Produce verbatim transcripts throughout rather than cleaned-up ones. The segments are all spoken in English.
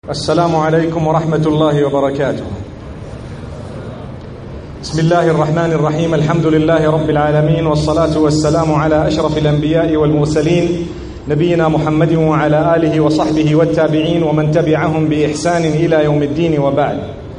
السلام عليكم ورحمة الله وبركاته. بسم الله الرحمن الرحيم. الحمد لله رب العالمين، والصلاة والسلام على أشرف الأنبياء والمرسلين نبينا محمد وعلى آله وصحبه والتابعين ومن تبعهم بإحسان إلى يوم الدين وبعد.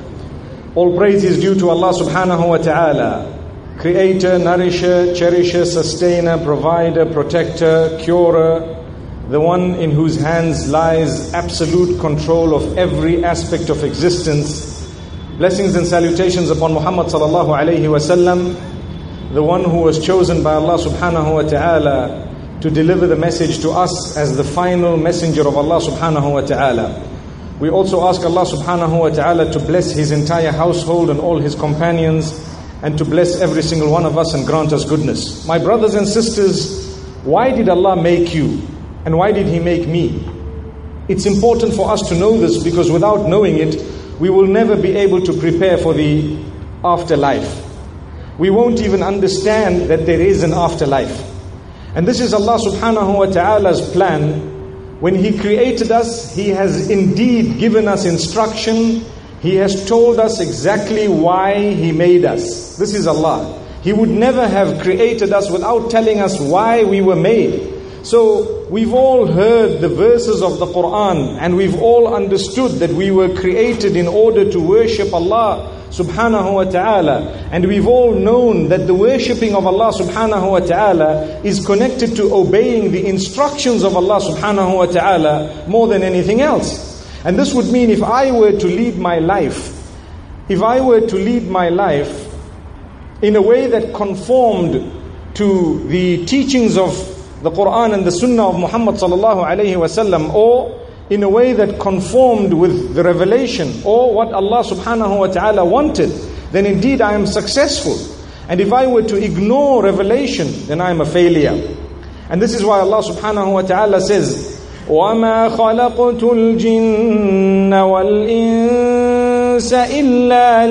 All praise is due to Allah subhanahu wa ta'ala, creator, nourisher, cherisher, sustainer, provider, protector, curer, the one in whose hands lies absolute control of every aspect of existence. Blessings and salutations upon Muhammad sallallahu alayhi wa sallam, the one who was chosen by Allah subhanahu wa ta'ala to deliver the message to us as the final messenger of Allah subhanahu wa ta'ala. We also ask Allah subhanahu wa ta'ala to bless his entire household and all his companions, and to bless every single one of us and grant us goodness. My brothers and sisters, why did Allah make you? And why did He make me? It's important for us to know this, because without knowing it, we will never be able to prepare for the afterlife. We won't even understand that there is an afterlife. And this is Allah subhanahu wa ta'ala's plan. When He created us, He has indeed given us instruction. He has told us exactly why He made us. This is Allah. He would never have created us without telling us why we were made. So we've all heard the verses of the Quran, and we've all understood that we were created in order to worship Allah subhanahu wa ta'ala. And we've all known that the worshipping of Allah subhanahu wa ta'ala is connected to obeying the instructions of Allah subhanahu wa ta'ala more than anything else. And this would mean if I were to lead my life, if I were to lead my life in a way that conformed to the teachings of the Quran and the Sunnah of Muhammad sallallahu alayhi wa sallam, or in a way that conformed with the revelation or what Allah subhanahu wa ta'ala wanted, then indeed I am successful. And if I were to ignore revelation, then I am a failure. And this is why Allah subhanahu wa ta'ala says, وَمَا خَلَقْتُ الْجِنَّ وَالْإِنسَ إِلَّا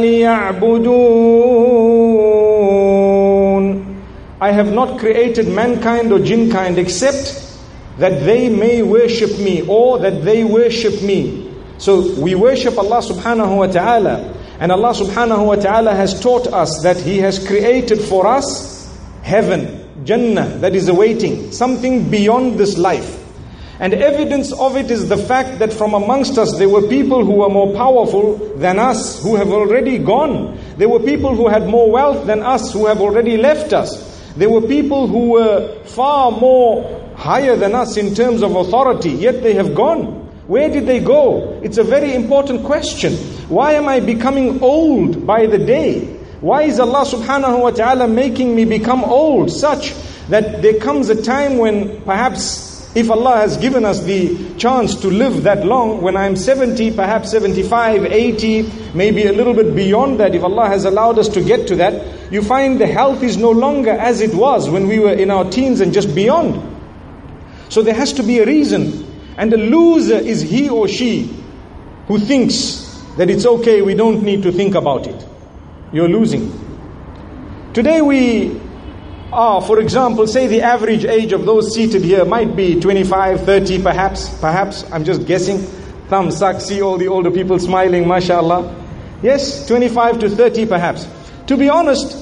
لِيَعْبُدُونَ. I have not created mankind or jinnkind except that they may worship me, or that they worship me. So we worship Allah subhanahu wa ta'ala, and Allah subhanahu wa ta'ala has taught us that He has created for us heaven, Jannah, that is awaiting, something beyond this life. And evidence of it is the fact that from amongst us there were people who were more powerful than us, who have already gone. There were people who had more wealth than us, who have already left us. There were people who were far more higher than us in terms of authority, yet they have gone. Where did they go? It's a very important question. Why am I becoming old by the day? Why is Allah subhanahu wa ta'ala making me become old, such that there comes a time when perhaps, if Allah has given us the chance to live that long, when I'm seventy, perhaps seventy-five, eighty, maybe a little bit beyond that, if Allah has allowed us to get to that, you find the health is no longer as it was when we were in our teens and just beyond. So there has to be a reason. And the loser is he or she who thinks that it's okay, we don't need to think about it. You're losing. Today we are, for example, say the average age of those seated here might be twenty-five, thirty perhaps, perhaps, I'm just guessing. Thumbs up, see all the older people smiling, mashallah. Yes, twenty-five to thirty perhaps. To be honest,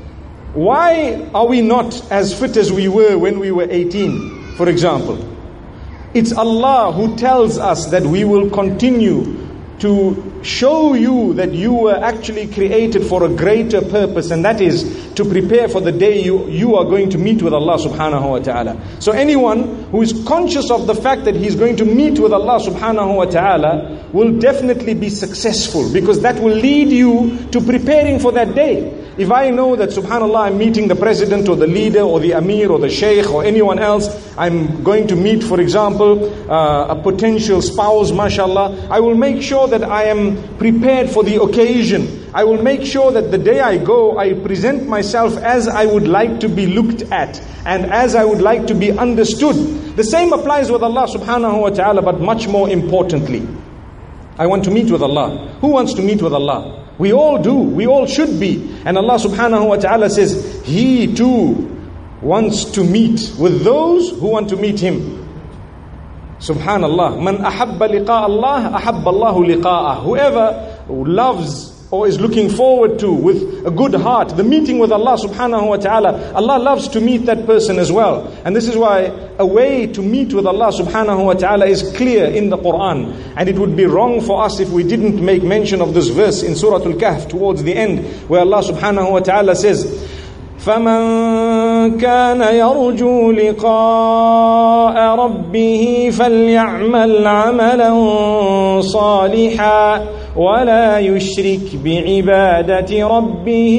why are we not as fit as we were when we were eighteen, for example? It's Allah who tells us that we will continue to show you that you were actually created for a greater purpose, and that is to prepare for the day you, you are going to meet with Allah subhanahu wa ta'ala. So anyone who is conscious of the fact that he's going to meet with Allah subhanahu wa ta'ala will definitely be successful, because that will lead you to preparing for that day. If I know that, subhanallah, I'm meeting the president or the leader or the amir or the sheikh or anyone else, I'm going to meet, for example, uh, a potential spouse, mashallah, I will make sure that I am prepared for the occasion. I will make sure that the day I go, I present myself as I would like to be looked at and as I would like to be understood. The same applies with Allah subhanahu wa ta'ala, but much more importantly, I want to meet with Allah. Who wants to meet with Allah? We all do. We all should be. And Allah subhanahu wa ta'ala says, He too wants to meet with those who want to meet Him. Subhanallah. Man ahabba liqa Allah, ahabba Allahu liqa'ah. Whoever loves or is looking forward to with a good heart the meeting with Allah subhanahu wa ta'ala, Allah loves to meet that person as well. And this is why a way to meet with Allah subhanahu wa ta'ala is clear in the Quran. And it would be wrong for us if we didn't make mention of this verse in Surah Al-Kahf towards the end, where Allah subhanahu wa ta'ala says, فَمَنْ كَانَ يَرْجُو لِقَاءَ رَبِّهِ فَلْيَعْمَلْ عَمَلًا صَالِحًا وَلَا يُشْرِكْ بِعِبَادَةِ رَبِّهِ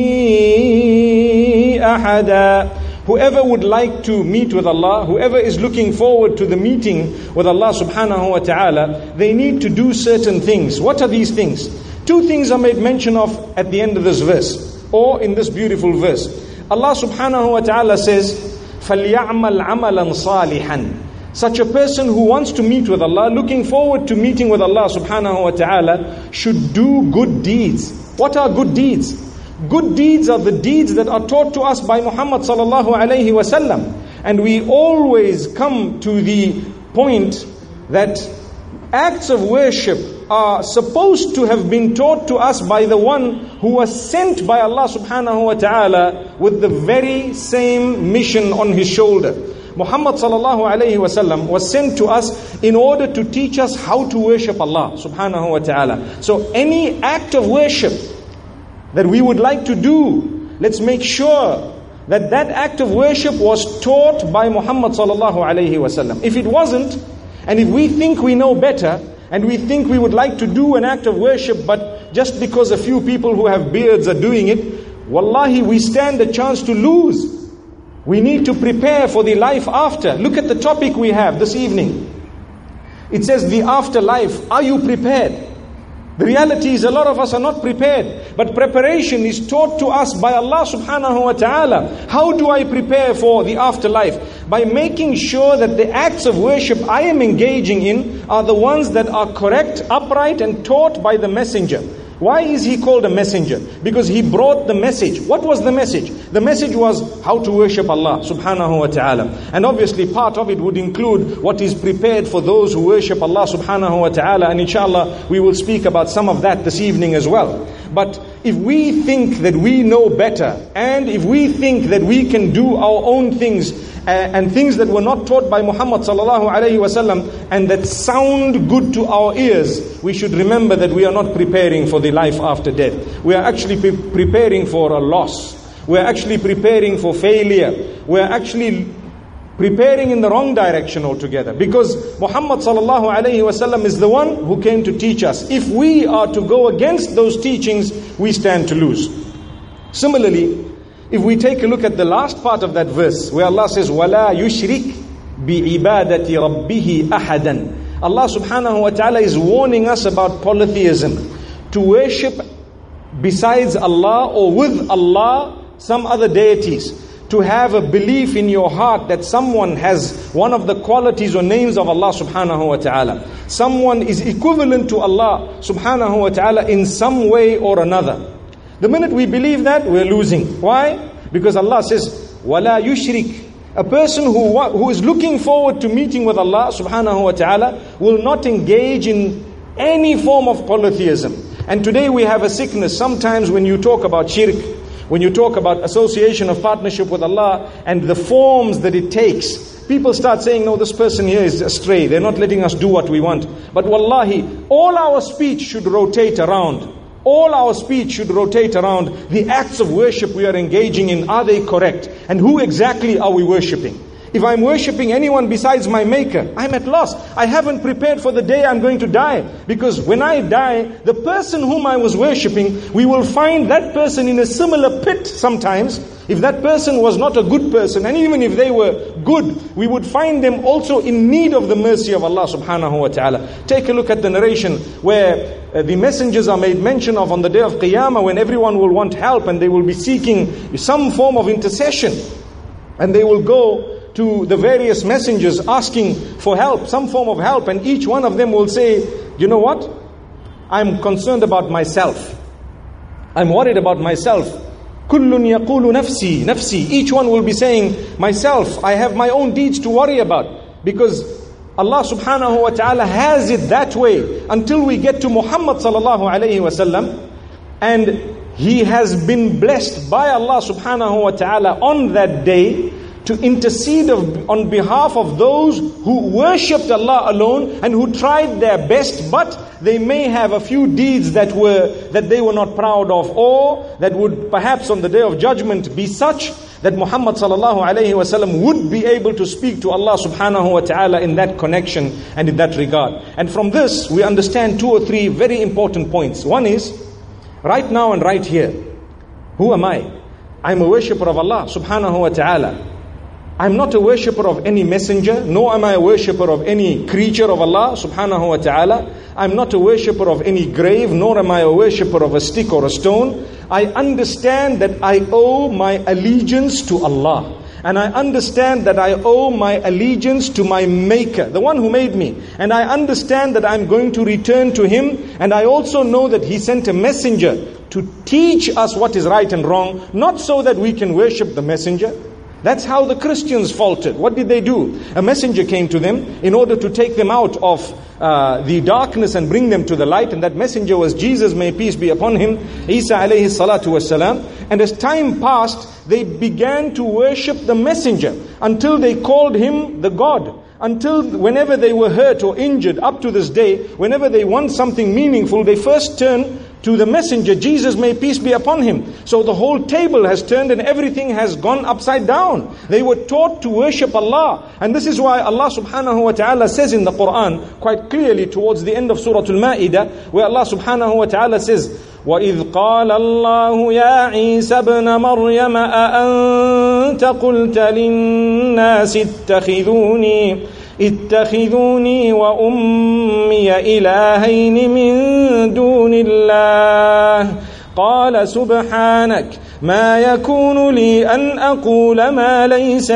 أَحَدًا. Whoever would like to meet with Allah, whoever is looking forward to the meeting with Allah subhanahu wa ta'ala, they need to do certain things. What are these things? Two things are made mention of at the end of this verse, or in this beautiful verse. Allah subhanahu wa ta'ala says, فَلْيَعْمَلْ عَمَلًا صَالِحًا. Such a person who wants to meet with Allah, looking forward to meeting with Allah subhanahu wa ta'ala, should do good deeds. What are good deeds? Good deeds are the deeds that are taught to us by Muhammad sallallahu alayhi wa sallam. And we always come to the point that acts of worship are supposed to have been taught to us by the one who was sent by Allah subhanahu wa ta'ala with the very same mission on his shoulder. Muhammad sallallahu alayhi wa sallam was sent to us in order to teach us how to worship Allah subhanahu wa ta'ala. So any act of worship that we would like to do, let's make sure that that act of worship was taught by Muhammad sallallahu alayhi wa sallam. If it wasn't, and if we think we know better, and we think we would like to do an act of worship, but just because a few people who have beards are doing it, wallahi, we stand a chance to lose. We need to prepare for the life after. Look at the topic we have this evening. It says the afterlife. Are you prepared? The reality is a lot of us are not prepared. But preparation is taught to us by Allah subhanahu wa ta'ala. How do I prepare for the afterlife? By making sure that the acts of worship I am engaging in are the ones that are correct, upright and taught by the messenger. Why is he called a messenger? Because he brought the message. What was the message? The message was how to worship Allah subhanahu wa ta'ala. And obviously part of it would include what is prepared for those who worship Allah subhanahu wa ta'ala. And inshallah we will speak about some of that this evening as well. But if we think that we know better, and if we think that we can do our own things, uh, and things that were not taught by Muhammad sallallahu alayhi wa sallam, and that sound good to our ears, we should remember that we are not preparing for the life after death. We are actually pre- preparing for a loss. We are actually preparing for failure. We are actually preparing in the wrong direction altogether. Because Muhammad sallallahu alayhi wa sallam is the one who came to teach us. If we are to go against those teachings, we stand to lose. Similarly, if we take a look at the last part of that verse, where Allah says, وَلَا يُشْرِكْ بِعِبَادَةِ رَبِّهِ أَحَدًا. Allah subhanahu wa ta'ala is warning us about polytheism. To worship besides Allah or with Allah some other deities. To have a belief in your heart that someone has one of the qualities or names of Allah subhanahu wa ta'ala. Someone is equivalent to Allah subhanahu wa ta'ala in some way or another. The minute we believe that, we're losing. Why? Because Allah says, وَلَا يُشْرِكْ. A person who, who is looking forward to meeting with Allah subhanahu wa ta'ala will not engage in any form of polytheism. And today we have a sickness. Sometimes when you talk about shirk, when you talk about association of partnership with Allah and the forms that it takes, people start saying, no, this person here is astray. They're not letting us do what we want. But wallahi, all our speech should rotate around. All our speech should rotate around the acts of worship we are engaging in. Are they correct? And who exactly are we worshipping? If I'm worshipping anyone besides my maker, I'm at loss. I haven't prepared for the day I'm going to die. Because when I die, the person whom I was worshipping, we will find that person in a similar pit sometimes. If that person was not a good person, and even if they were good, we would find them also in need of the mercy of Allah subhanahu wa ta'ala. Take a look at the narration where uh, the messengers are made mention of on the day of Qiyamah, when everyone will want help and they will be seeking some form of intercession. And they will go to the various messengers asking for help, some form of help, and each one of them will say, you know what? I'm concerned about myself. I'm worried about myself. Kullun yaqulu nafsi, nafsi. Each one will be saying, myself, I have my own deeds to worry about. Because Allah subhanahu wa ta'ala has it that way until we get to Muhammad sallallahu alayhi wa sallam, and he has been blessed by Allah subhanahu wa ta'ala on that day to intercede of, on behalf of those who worshipped Allah alone and who tried their best, but they may have a few deeds that were that they were not proud of, or that would perhaps on the day of judgment be such that Muhammad sallallahu alayhi wa sallam would be able to speak to Allah subhanahu wa ta'ala in that connection and in that regard. And from this we understand two or three very important points. One is, right now and right here, who am I? I'm a worshipper of Allah subhanahu wa ta'ala. I'm not a worshipper of any messenger, nor am I a worshipper of any creature of Allah subhanahu wa ta'ala. I'm not a worshipper of any grave, nor am I a worshipper of a stick or a stone. I understand that I owe my allegiance to Allah. And I understand that I owe my allegiance to my Maker, the one who made me. And I understand that I'm going to return to Him. And I also know that He sent a messenger to teach us what is right and wrong, not so that we can worship the messenger. That's how the Christians faltered. What did they do? A messenger came to them in order to take them out of uh, the darkness and bring them to the light. And that messenger was Jesus, may peace be upon him, Isa alayhi salatu wassalam. And as time passed, they began to worship the messenger until they called him the God. Until whenever they were hurt or injured, up to this day, whenever they want something meaningful, they first turn to the messenger, Jesus, may peace be upon him. So the whole table has turned and everything has gone upside down. They were taught to worship Allah. And this is why Allah subhanahu wa ta'ala says in the Quran, quite clearly towards the end of Surah Al-Ma'idah, where Allah subhanahu wa ta'ala says, وَإِذْ قَالَ اللَّهُ يَا عِيسَى ابْنَ مَرْيَمَ أَأَنْتَ قُلْتَ لِلنَّاسِ اتَّخِذُونِي اتخذوني وأمي إلهين من دون الله قال سبحانك ما يكون لي أن أقول ما ليس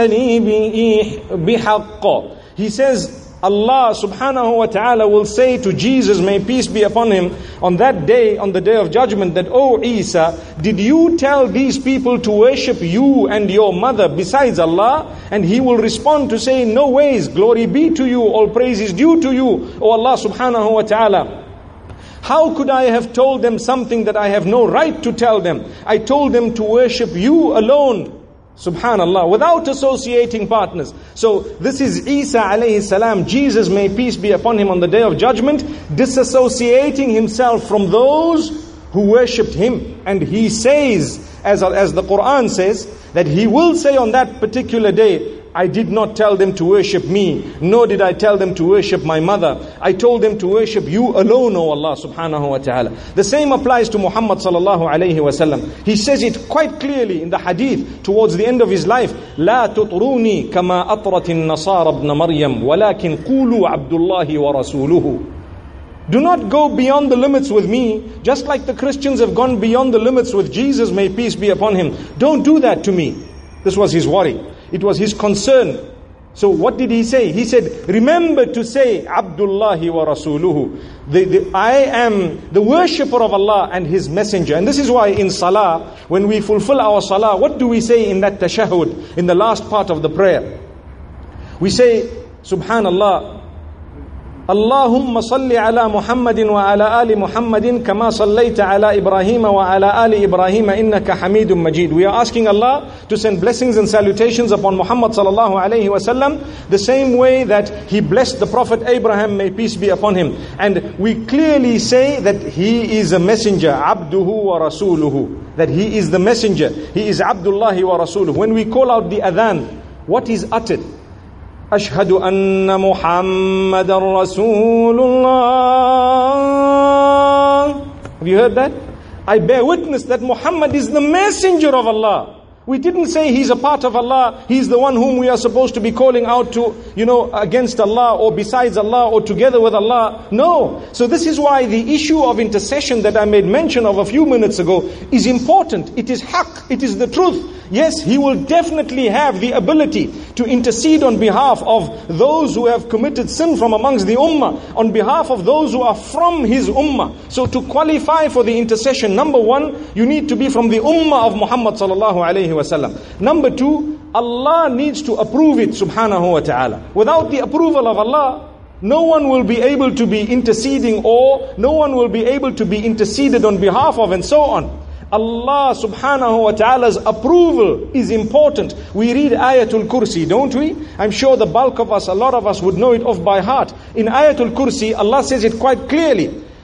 لي بحق. He says, Allah subhanahu wa ta'ala will say to Jesus, may peace be upon him, on that day, on the day of judgment, that, O Isa, did you tell these people to worship you and your mother besides Allah? And he will respond to say, no ways, glory be to you, all praise is due to you, O Allah subhanahu wa ta'ala. How could I have told them something that I have no right to tell them? I told them to worship you alone, subhanallah, without associating partners. So this is Isa alayhi salam, Jesus, may peace be upon him, on the day of judgment, disassociating himself from those who worshipped him. And he says, as, as the Quran says, that he will say on that particular day, I did not tell them to worship me, nor did I tell them to worship my mother. I told them to worship you alone, O Allah subhanahu wa ta'ala. The same applies to Muhammad sallallahu alayhi wa sallam. He says it quite clearly in the hadith towards the end of his life. لا تطروني كما أطرت النصارى ابن مريم ولكن قولوا عبد الله ورسوله. Do not go beyond the limits with me, just like the Christians have gone beyond the limits with Jesus, may peace be upon him. Don't do that to me. This was his worry. It was his concern. So what did he say? He said, remember to say, Abdullahi wa Rasuluhu. The, the, I am the worshipper of Allah and His messenger. And this is why in Salah, when we fulfill our Salah, what do we say in that tashahud, in the last part of the prayer? We say, Subhanallah, Allahumma salli ala Muhammadin wa ala ali Muhammadin kama sallayta ala Ibrahim wa ala ali Ibrahim innaka Hamidum Majid. We are asking Allah to send blessings and salutations upon Muhammad sallallahu alayhi wa sallam, the same way that He blessed the Prophet Abraham, may peace be upon him. And we clearly say that he is a messenger, Abduhu wa Rasuluhu, that he is the messenger, he is Abdullahi wa Rasuluhu. When we call out the adhan, what is uttered? أشهد أن محمد رسول الله. Have you heard that? I bear witness that Muhammad is the messenger of Allah. We didn't say he's a part of Allah, he's the one whom we are supposed to be calling out to, you know, against Allah or besides Allah or together with Allah. No. So this is why the issue of intercession that I made mention of a few minutes ago is important. It is haqq, it is the truth. Yes, he will definitely have the ability to intercede on behalf of those who have committed sin from amongst the ummah, on behalf of those who are from his ummah. So to qualify for the intercession, number one, you need to be from the ummah of Muhammad sallallahu alayhi wasallam. Number two, Allah needs to approve it, subhanahu wa ta'ala. Without the approval of Allah, no one will be able to be interceding, or no one will be able to be interceded on behalf of, and so on. Allah subhanahu wa ta'ala's approval is important. We read Ayatul Kursi, don't we? I'm sure the bulk of us, a lot of us would know it off by heart. In Ayatul Kursi, Allah says it quite clearly.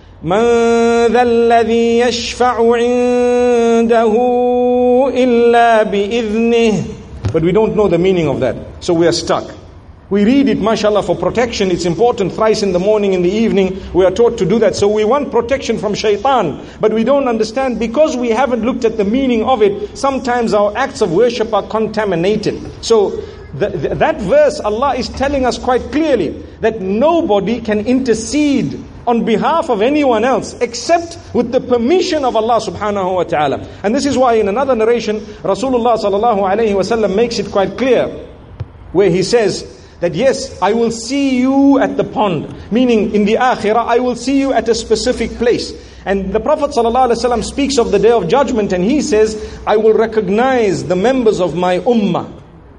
مَنْ ذَا الَّذِي يَشْفَعُ عِنْدَهُ إِلَّا بِإِذْنِهِ. But we don't know the meaning of that. So we are stuck. We read it, mashallah, for protection. It's important. Thrice in the morning, in the evening, we are taught to do that. So we want protection from shaitan. But we don't understand, because we haven't looked at the meaning of it, sometimes our acts of worship are contaminated. So the, the, that verse, Allah is telling us quite clearly that nobody can intercede on behalf of anyone else except with the permission of Allah subhanahu wa ta'ala. And this is why in another narration, Rasulullah sallallahu alayhi wa sallam makes it quite clear, where he says that yes, I will see you at the pond, meaning in the akhirah, I will see you at a specific place. And the Prophet ﷺ speaks of the day of judgment, and he says, I will recognize the members of my ummah.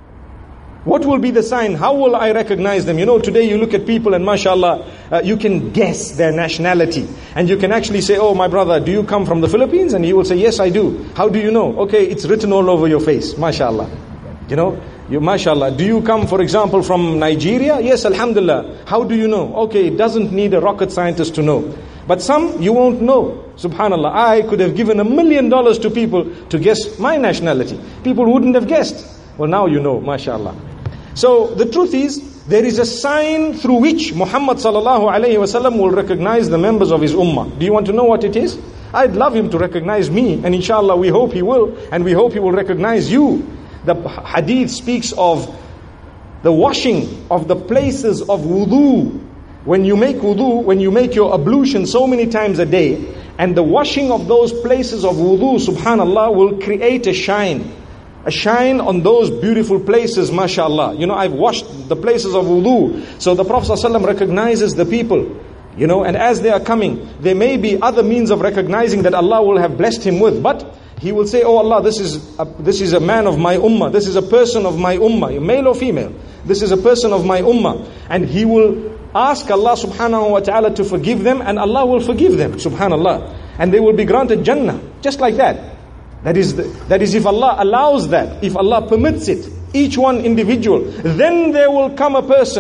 What will be the sign? How will I recognize them? You know, today you look at people and mashallah, uh, you can guess their nationality. And you can actually say, oh my brother, do you come from the Philippines? And he will say, yes I do. How do you know? Okay, it's written all over your face, mashallah. You know, you, mashallah. Do you come, for example, from Nigeria? Yes, alhamdulillah. How do you know? Okay, it doesn't need a rocket scientist to know. But some, you won't know. Subhanallah. I could have given a million dollars to people to guess my nationality. People wouldn't have guessed. Well, now you know, mashallah. So the truth is, there is a sign through which Muhammad sallallahu alayhi wa sallam will recognize the members of his ummah. Do you want to know what it is? I'd love him to recognize me, and inshallah we hope he will, and we hope he will recognize you. The hadith speaks of the washing of the places of wudu. When you make wudu, when you make your ablution so many times a day, and the washing of those places of wudu, subhanallah, will create a shine. A shine on those beautiful places, mashallah. You know, I've washed the places of wudu. So the Prophet ﷺ recognizes the people. You know, and as they are coming, there may be other means of recognizing that Allah will have blessed him with. But he will say, oh Allah, this is a, this is a man of my ummah. This is a person of my ummah, male or female. This is a person of my ummah. And he will ask Allah subhanahu wa ta'ala to forgive them, and Allah will forgive them, subhanallah. And they will be granted Jannah, just like that. That is, the, that is if Allah allows that, if Allah permits it, each one individual. Then there will come a person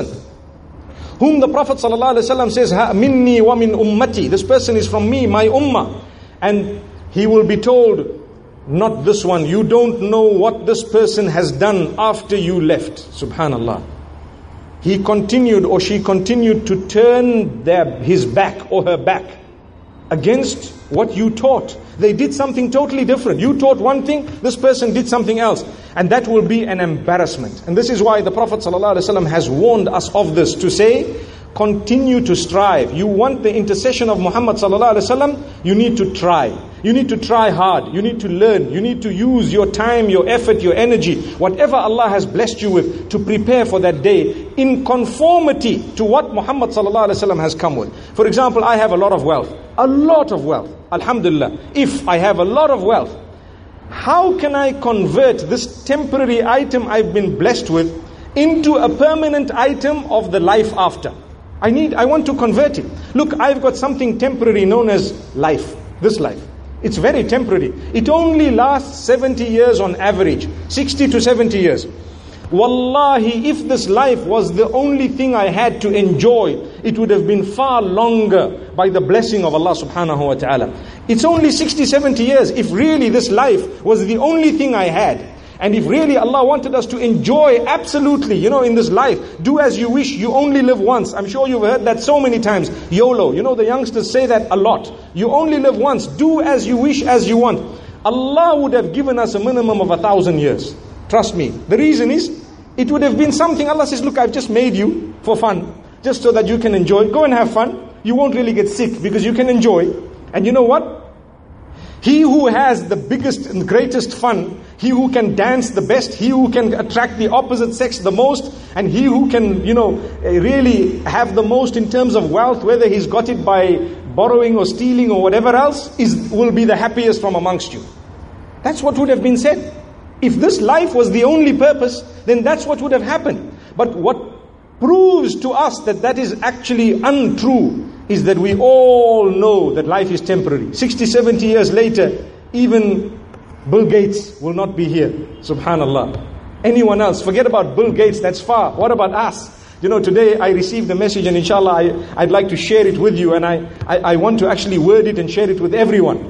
whom the Prophet ﷺ says, ha, minni wa min ummati. This person is from me, my ummah. And he will be told, not this one. You don't know what this person has done after you left. Subhanallah. He continued, or she continued to turn their, his back or her back against what you taught. They did something totally different. You taught one thing, this person did something else. And that will be an embarrassment. And this is why the Prophet ﷺ has warned us of this, to say, continue to strive. You want the intercession of Muhammad ﷺ, you need to try. You need to try hard. You need to learn. You need to use your time, your effort, your energy, whatever Allah has blessed you with, to prepare for that day in conformity to what Muhammad ﷺ has come with. For example, I have a lot of wealth. A lot of wealth. Alhamdulillah. If I have a lot of wealth, how can I convert this temporary item I've been blessed with into a permanent item of the life after? I need, I want to convert it. Look, I've got something temporary known as life. This life. It's very temporary. It only lasts seventy years on average. sixty to seventy years. Wallahi, if this life was the only thing I had to enjoy, it would have been far longer by the blessing of Allah subhanahu wa ta'ala. It's only sixty, seventy years. If really this life was the only thing I had, and if really Allah wanted us to enjoy absolutely, you know, in this life, do as you wish, you only live once. I'm sure you've heard that so many times. YOLO. You know, the youngsters say that a lot. You only live once. Do as you wish, as you want. Allah would have given us a minimum of a thousand years. Trust me. The reason is, it would have been something. Allah says, look, I've just made you for fun, just so that you can enjoy. Go and have fun. You won't really get sick because you can enjoy. And you know what? He who has the biggest and greatest fun, he who can dance the best, he who can attract the opposite sex the most, and he who can, you know, really have the most in terms of wealth, whether he's got it by borrowing or stealing or whatever else, is will be the happiest from amongst you. That's what would have been said. If this life was the only purpose, then that's what would have happened. But what proves to us that that is actually untrue is that we all know that life is temporary. sixty, seventy years later, even Bill Gates will not be here. Subhanallah. Anyone else, forget about Bill Gates, that's far. What about us? You know, today I received a message, and inshallah I, I'd like to share it with you, and I, I, I want to actually word it and share it with everyone.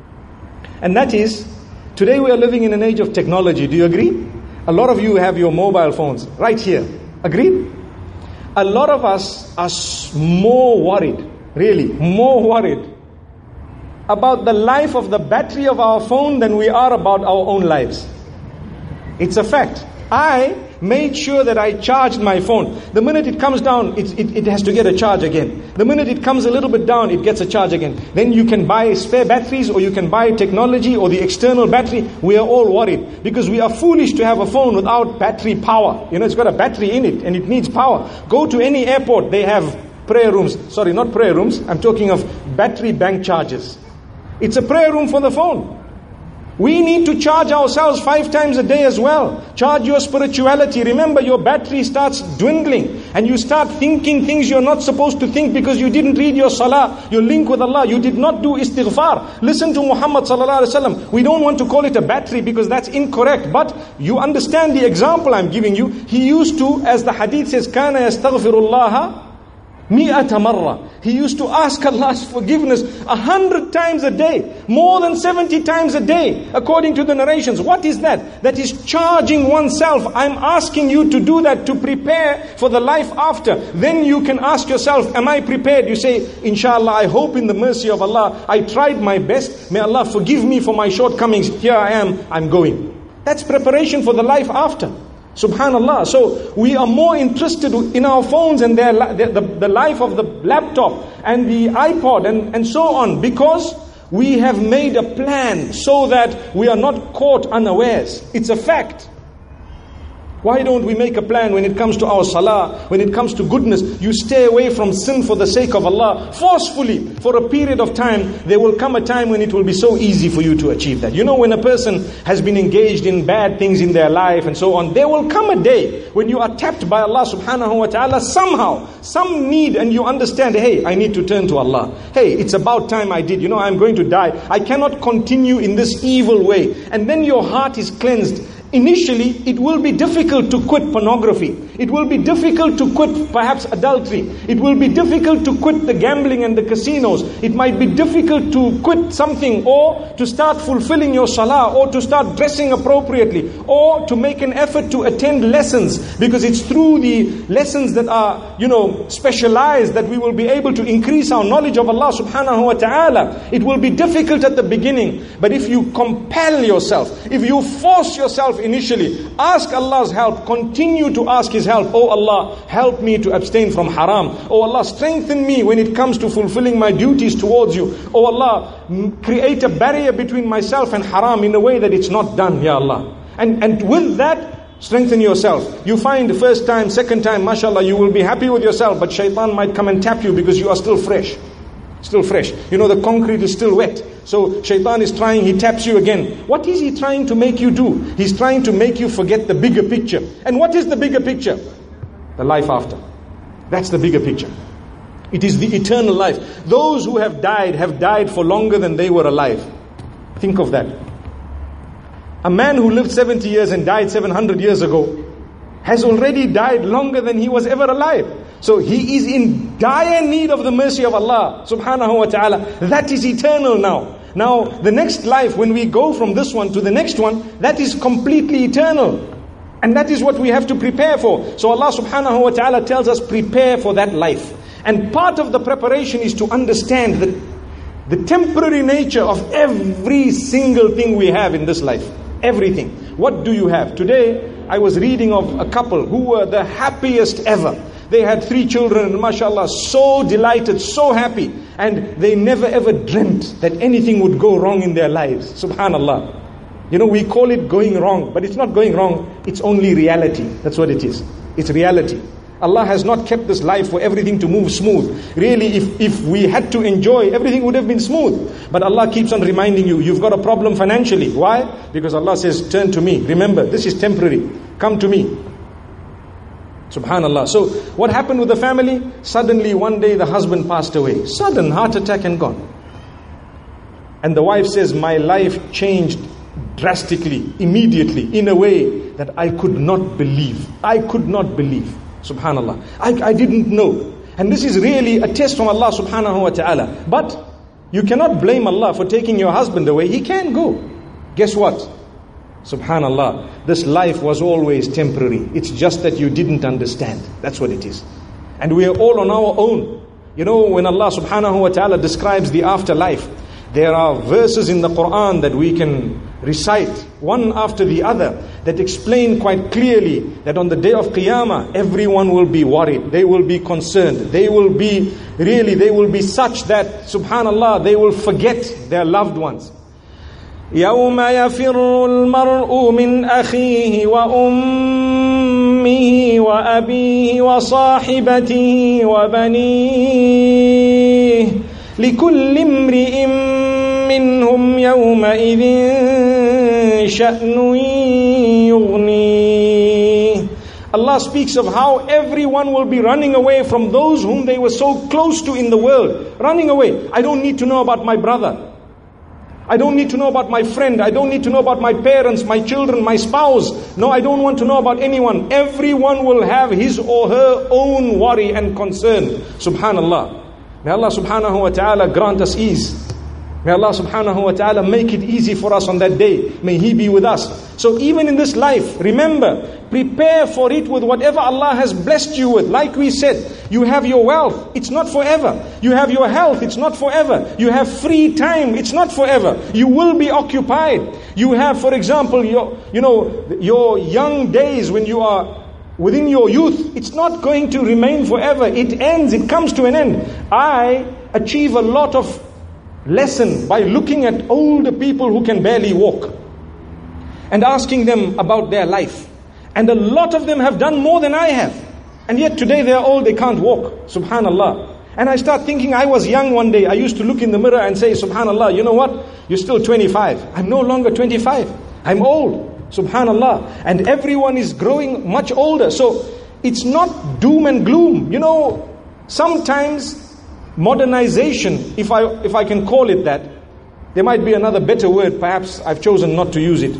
And that is, today we are living in an age of technology. Do you agree? A lot of you have your mobile phones right here. Agreed? A lot of us are more worried, really, more worried about the life of the battery of our phone than we are about our own lives. It's a fact. I made sure that I charged my phone. The minute it comes down, it, it, it has to get a charge again. The minute it comes a little bit down, it gets a charge again. Then you can buy spare batteries, or you can buy technology or the external battery. We are all worried because we are foolish to have a phone without battery power. You know, it's got a battery in it and it needs power. Go to any airport, they have prayer rooms. Sorry, not prayer rooms. I'm talking of battery bank charges. It's a prayer room for the phone. We need to charge ourselves five times a day as well. Charge your spirituality. Remember, your battery starts dwindling and you start thinking things you're not supposed to think because you didn't read your salah, your link with Allah. You did not do istighfar. Listen to Muhammad sallallahu alaihi wasallam. We don't want to call it a battery because that's incorrect. But you understand the example I'm giving you. He used to, as the hadith says, kana yastaghfirullaha mi'ata marra. He used to ask Allah's forgiveness a hundred times a day, more than seventy times a day, according to the narrations. What is that? That is charging oneself. I'm asking you to do that to prepare for the life after. Then you can ask yourself, am I prepared? You say, inshallah, I hope in the mercy of Allah, I tried my best. May Allah forgive me for my shortcomings. Here I am, I'm going. That's preparation for the life after. Subhanallah. So we are more interested in our phones and their, the, the, the life of the laptop and the iPod and, and so on, because we have made a plan so that we are not caught unawares. It's a fact. Why don't we make a plan when it comes to our salah, when it comes to goodness? You stay away from sin for the sake of Allah, forcefully, for a period of time. There will come a time when it will be so easy for you to achieve that. You know, when a person has been engaged in bad things in their life and so on, there will come a day when you are tapped by Allah subhanahu wa ta'ala somehow, some need, and you understand, hey, I need to turn to Allah. Hey, it's about time I did. You know, I'm going to die. I cannot continue in this evil way. And then your heart is cleansed. Initially, it will be difficult to quit pornography. It will be difficult to quit perhaps adultery. It will be difficult to quit the gambling and the casinos. It might be difficult to quit something, or to start fulfilling your salah, or to start dressing appropriately, or to make an effort to attend lessons, because it's through the lessons that are, you know, specialized that we will be able to increase our knowledge of Allah subhanahu wa ta'ala. It will be difficult at the beginning, but if you compel yourself, if you force yourself initially, ask Allah's help, continue to ask His help. Oh Allah, help me to abstain from haram. Oh Allah, strengthen me when it comes to fulfilling my duties towards you. Oh Allah, create a barrier between myself and haram in a way that it's not done, Ya Allah. And, and with that, strengthen yourself. You find the first time, second time, mashallah, you will be happy with yourself, but shaitan might come and tap you because you are still fresh. Still fresh. You know, the concrete is still wet. So shaitan is trying, he taps you again. What is he trying to make you do? He's trying to make you forget the bigger picture. And what is the bigger picture? The life after. That's the bigger picture. It is the eternal life. Those who have died have died for longer than they were alive. Think of that. A man who lived seventy years and died seven hundred years ago has already died longer than he was ever alive. So he is in dire need of the mercy of Allah subhanahu wa ta'ala. That is eternal now. Now the next life, when we go from this one to the next one, that is completely eternal. And that is what we have to prepare for. So Allah subhanahu wa ta'ala tells us, prepare for that life. And part of the preparation is to understand that the temporary nature of every single thing we have in this life. Everything. What do you have? Today, I was reading of a couple who were the happiest ever. They had three children and mashallah, so delighted, so happy. And they never ever dreamt that anything would go wrong in their lives. Subhanallah. You know, we call it going wrong, but it's not going wrong. It's only reality. That's what it is. It's reality. Allah has not kept this life for everything to move smooth. Really, if, if we had to enjoy, everything would have been smooth. But Allah keeps on reminding you, you've got a problem financially. Why? Because Allah says, turn to me. Remember, this is temporary. Come to me. Subhanallah. So what happened with the family? Suddenly one day the husband passed away. Sudden heart attack and gone. And the wife says, my life changed drastically, immediately, in a way that I could not believe. I could not believe. Subhanallah. I, I didn't know. And this is really a test from Allah subhanahu wa ta'ala. But you cannot blame Allah for taking your husband away. He can go. Guess what? Subhanallah. This life was always temporary. It's just that you didn't understand. That's what it is. And we are all on our own. You know, when Allah subhanahu wa ta'ala describes the afterlife, there are verses in the Quran that we can recite one after the other that explain quite clearly that on the day of Qiyamah everyone will be worried, they will be concerned, they will be really, they will be such that subhanallah they will forget their loved ones. يَوْمَ يَفِرُّ الْمَرْءُ مِنْ أَخِيهِ وَأُمِّهِ وَأَبِيهِ وَصَاحِبَتِهِ وَبَنِيهِ لِكُلِّ امْرِئٍ مِّنْهُمْ يَوْمَئِذٍ شَأْنٌ يُغْنِيهِ. Allah speaks of how everyone will be running away from those whom they were so close to in the world. Running away. I don't need to know about my brother. I don't need to know about my friend. I don't need to know about my parents, my children, my spouse. No, I don't want to know about anyone. Everyone will have his or her own worry and concern. Subhanallah. May Allah subhanahu wa ta'ala grant us ease. May Allah subhanahu wa ta'ala make it easy for us on that day. May He be with us. So even in this life, remember, prepare for it with whatever Allah has blessed you with. Like we said, you have your wealth, it's not forever. You have your health, it's not forever. You have free time, it's not forever. You will be occupied. You have, for example, your, you know, your young days when you are within your youth, it's not going to remain forever. It ends, it comes to an end. I achieve a lot of lesson by looking at older people who can barely walk and asking them about their life. And a lot of them have done more than I have. And yet today they are old, they can't walk. Subhanallah. And I start thinking, I was young one day. I used to look in the mirror and say, Subhanallah, you know what? You're still twenty-five. I'm no longer twenty-five. I'm old. Subhanallah. And everyone is growing much older. So it's not doom and gloom. You know, sometimes modernization, if I if I can call it that, there might be another better word, perhaps I've chosen not to use it,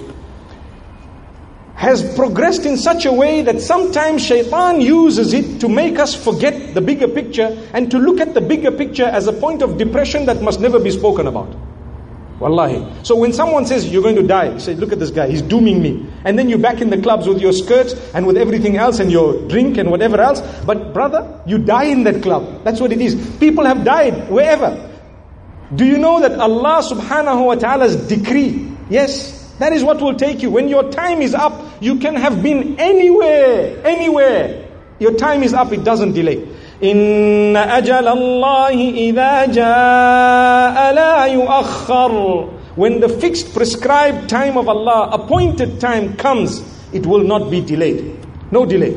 has progressed in such a way that sometimes shaitan uses it to make us forget the bigger picture and to look at the bigger picture as a point of depression that must never be spoken about. Wallahi. So when someone says you're going to die, you say, look at this guy, he's dooming me. And then you're back in the clubs with your skirts and with everything else and your drink and whatever else. But brother, you die in that club. That's what it is. People have died wherever. Do you know that Allah subhanahu wa ta'ala's decree, yes, that is what will take you. When your time is up, you can have been anywhere, anywhere. Your time is up, it doesn't delay. إن أجل الله إذا جاء لا يؤخر. When the fixed prescribed time of Allah, appointed time comes, it will not be delayed. No delay.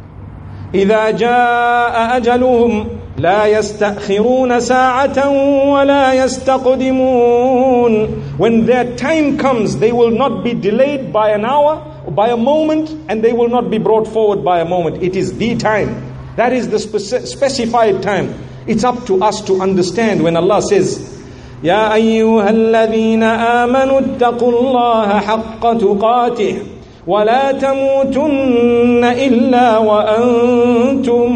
إذا جاء أجلهم لا يستأخرون ساعة ولا يستقدمون. When their time comes, they will not be delayed by an hour or by a moment, and they will not be brought forward by a moment. It is the time. That is the speci- specified time. It's up to us to understand when Allah says, يا أيها الذين آمنوا اتقوا الله حق تقاته ولا تموتن إلا وأنتم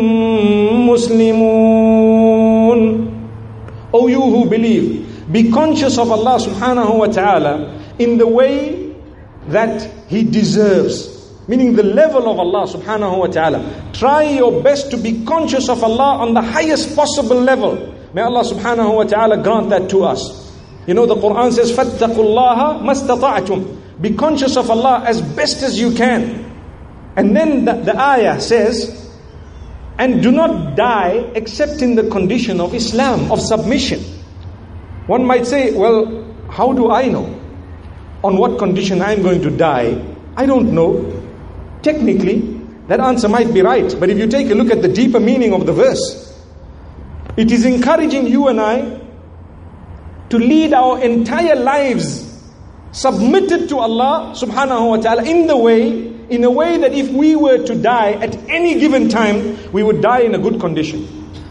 مسلمون. O you who believe, be conscious of Allah subhanahu wa ta'ala in the way that He deserves. Meaning the level of Allah subhanahu wa ta'ala. Try your best to be conscious of Allah on the highest possible level. May Allah subhanahu wa ta'ala grant that to us. You know, the Quran says, فَاتَّقُوا اللَّهَ مَسْتَطَعْتُمْ. Be conscious of Allah as best as you can. And then the, the ayah says, and do not die except in the condition of Islam, of submission. One might say, well, how do I know on what condition I'm going to die? I don't know. Technically, that answer might be right. But if you take a look at the deeper meaning of the verse, it is encouraging you and I to lead our entire lives submitted to Allah subhanahu wa ta'ala in the way in a way that if we were to die at any given time, we would die in a good condition.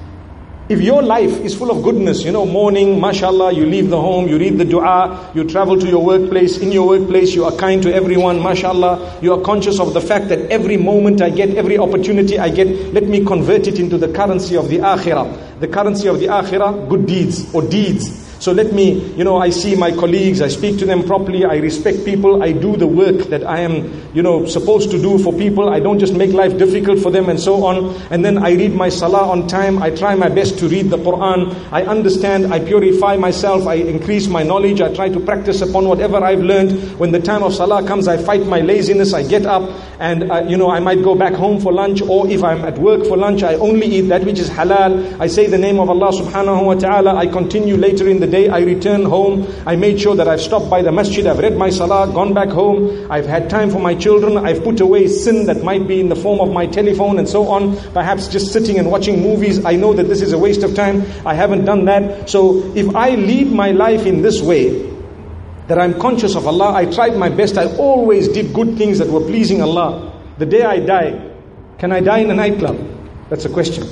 If your life is full of goodness, you know, morning, mashallah, you leave the home, you read the dua, you travel to your workplace, in your workplace you are kind to everyone, mashallah, you are conscious of the fact that every moment I get, every opportunity I get, let me convert it into the currency of the akhirah. The currency of the akhirah, good deeds or deeds. So let me, you know, I see my colleagues, I speak to them properly, I respect people, I do the work that I am, you know, supposed to do for people. I don't just make life difficult for them and so on. And then I read my salah on time, I try my best to read the Quran, I understand, I purify myself, I increase my knowledge, I try to practice upon whatever I've learned. When the time of salah comes, I fight my laziness, I get up and, uh, you know, I might go back home for lunch, or if I'm at work for lunch, I only eat that which is halal. I say the name of Allah subhanahu wa ta'ala, I continue later in the day, I return home, I made sure that I've stopped by the masjid, I've read my salah, gone back home, I've had time for my children, I've put away sin that might be in the form of my telephone and so on, perhaps just sitting and watching movies. I know that this is a waste of time, I haven't done that. So if I lead my life in this way, that I'm conscious of Allah, I tried my best, I always did good things that were pleasing Allah. The day I die, can I die in a nightclub? That's a question.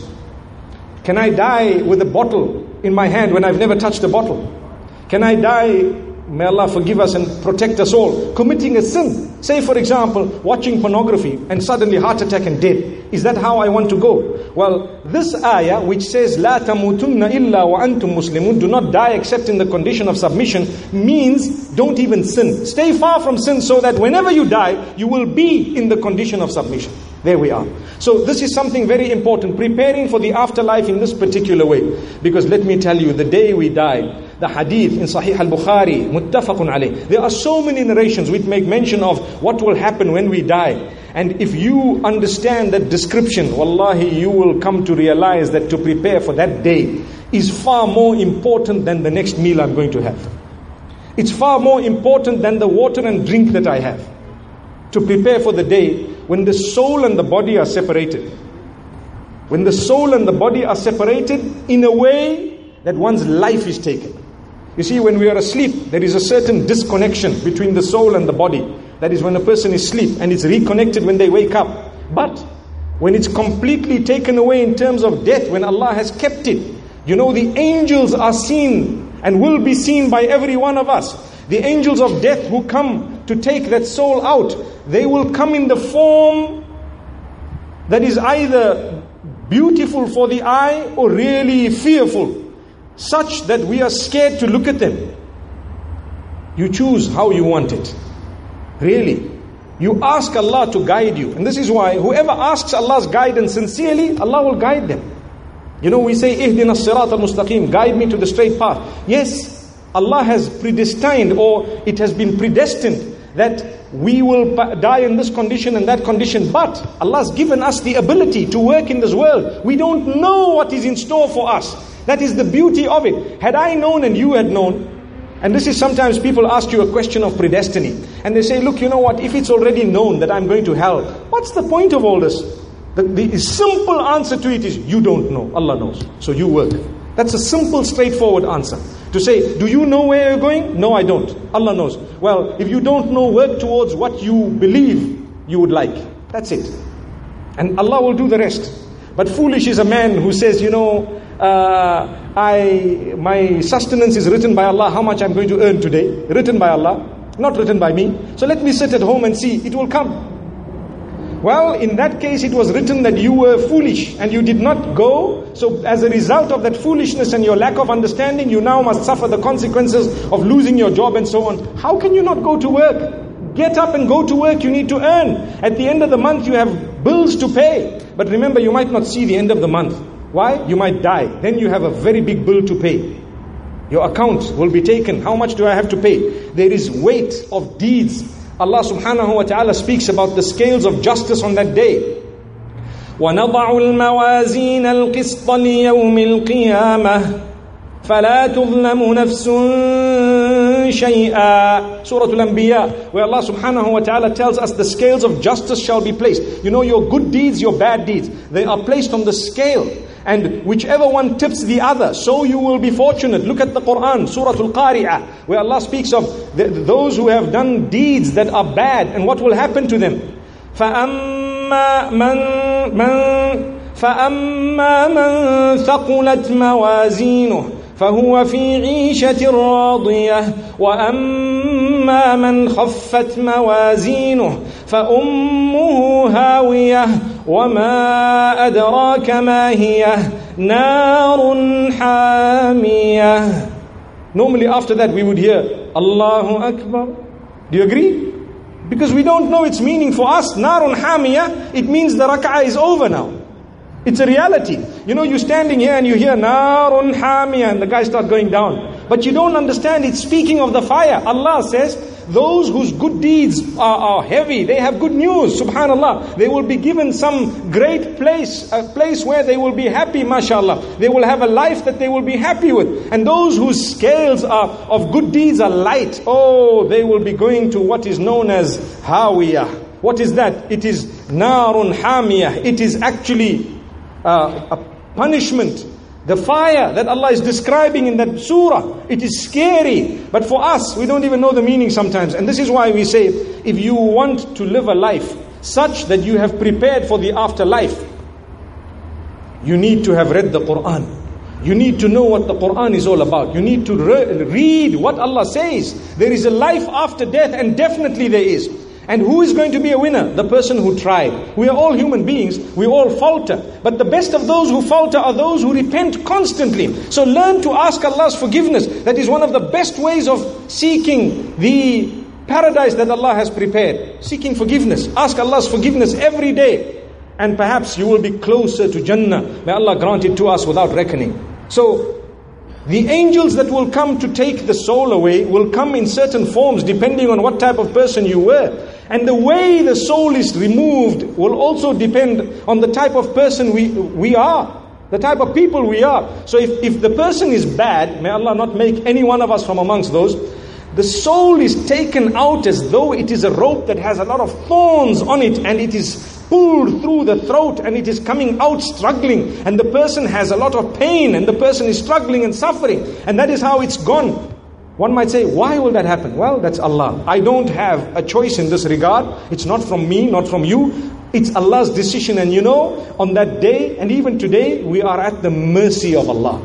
Can I die with a bottle in my hand when I've never touched a bottle? Can I die, may Allah forgive us and protect us all, committing a sin? Say for example, watching pornography and suddenly heart attack and dead. Is that how I want to go? Well, this ayah which says, La tamutunna illa wa antum muslimun, do not die except in the condition of submission, means don't even sin. Stay far from sin so that whenever you die, you will be in the condition of submission. There we are. So this is something very important, preparing for the afterlife in this particular way. Because let me tell you, the day we die, the hadith in Sahih al-Bukhari, muttafaqun alayh, there are so many narrations which make mention of what will happen when we die. And if you understand that description, wallahi, you will come to realize that to prepare for that day is far more important than the next meal I'm going to have. It's far more important than the water and drink that I have. To prepare for the day when the soul and the body are separated. When the soul and the body are separated in a way that one's life is taken. You see, when we are asleep, there is a certain disconnection between the soul and the body. That is when a person is asleep, and it's reconnected when they wake up. But when it's completely taken away in terms of death, when Allah has kept it, you know, the angels are seen and will be seen by every one of us. The angels of death who come to take that soul out, they will come in the form that is either beautiful for the eye or really fearful, such that we are scared to look at them. You choose how you want it. Really. You ask Allah to guide you. And this is why whoever asks Allah's guidance sincerely, Allah will guide them. You know, we say, Ihdina as-sirat al-mustaqim, guide me to the straight path. Yes, Allah has predestined, or it has been predestined, that we will die in this condition and that condition. But Allah has given us the ability to work in this world. We don't know what is in store for us. That is the beauty of it. Had I known and you had known, and this is sometimes people ask you a question of predestiny, and they say, look, you know what, if it's already known that I'm going to hell, what's the point of all this? The, the simple answer to it is, you don't know, Allah knows, so you work. That's a simple, straightforward answer. To say, do you know where you're going? No, I don't. Allah knows. Well, if you don't know, work towards what you believe you would like. That's it. And Allah will do the rest. But foolish is a man who says, you know, uh, I my sustenance is written by Allah, how much I'm going to earn today. Written by Allah, not written by me. So let me sit at home and see, it will come. Well, in that case, it was written that you were foolish and you did not go. So as a result of that foolishness and your lack of understanding, you now must suffer the consequences of losing your job and so on. How can you not go to work? Get up and go to work. You need to earn. At the end of the month, you have bills to pay. But remember, you might not see the end of the month. Why? You might die. Then you have a very big bill to pay. Your account will be taken. How much do I have to pay? There is weight of deeds. Allah subhanahu wa ta'ala speaks about the scales of justice on that day. وَنَضَعُ الْمَوَازِينَ الْقِسْطَ لِيَوْمِ الْقِيَامَةِ فَلَا تُظْلَمُ نَفْسٌ شَيْئًا. Surah Al-Anbiya, where Allah subhanahu wa ta'ala tells us the scales of justice shall be placed. You know, your good deeds, your bad deeds, they are placed on the scale. And whichever one tips the other, so you will be fortunate. Look at the Quran, Surah Al-Qari'ah, where Allah speaks of the, those who have done deeds that are bad and what will happen to them. فأما من من فأما من ثقلت موازينه فهو في عيشة راضية وأما من خفت موازينه فأمه هاوية وما أدراك ما هي نار حامية. Normally after that we would hear Allahu Akbar. Do you agree? Because we don't know its meaning. For us, Narun Hamiyah, it means the rak'ah is over now. It's a reality. You know, you're standing here and you hear Narun Hamiyah and the guy starts going down. But you don't understand, it's speaking of the fire. Allah says, those whose good deeds are, are heavy, they have good news, subhanallah. They will be given some great place, a place where they will be happy, mashallah. They will have a life that they will be happy with. And those whose scales are of good deeds are light, oh, they will be going to what is known as Hawiyah. What is that? It is Narun Hamiyah. It is actually uh, a punishment. The fire that Allah is describing in that surah, it is scary. But for us, we don't even know the meaning sometimes. And this is why we say, if you want to live a life such that you have prepared for the afterlife, you need to have read the Quran. You need to know what the Quran is all about. You need to re- read what Allah says. There is a life after death, and definitely there is. And who is going to be a winner? The person who tried. We are all human beings. We all falter. But the best of those who falter are those who repent constantly. So learn to ask Allah's forgiveness. That is one of the best ways of seeking the paradise that Allah has prepared. Seeking forgiveness. Ask Allah's forgiveness every day. And perhaps you will be closer to Jannah. May Allah grant it to us without reckoning. So, the angels that will come to take the soul away will come in certain forms depending on what type of person you were. And the way the soul is removed will also depend on the type of person we, we are. The type of people we are. So if, if the person is bad, may Allah not make any one of us from amongst those, the soul is taken out as though it is a rope that has a lot of thorns on it, and it is pulled through the throat and it is coming out struggling, and the person has a lot of pain and the person is struggling and suffering, and that is how it's gone. One might say, why will that happen? Well, that's Allah. I don't have a choice in this regard. It's not from me, not from you. It's Allah's decision. And you know, on that day and even today, we are at the mercy of Allah.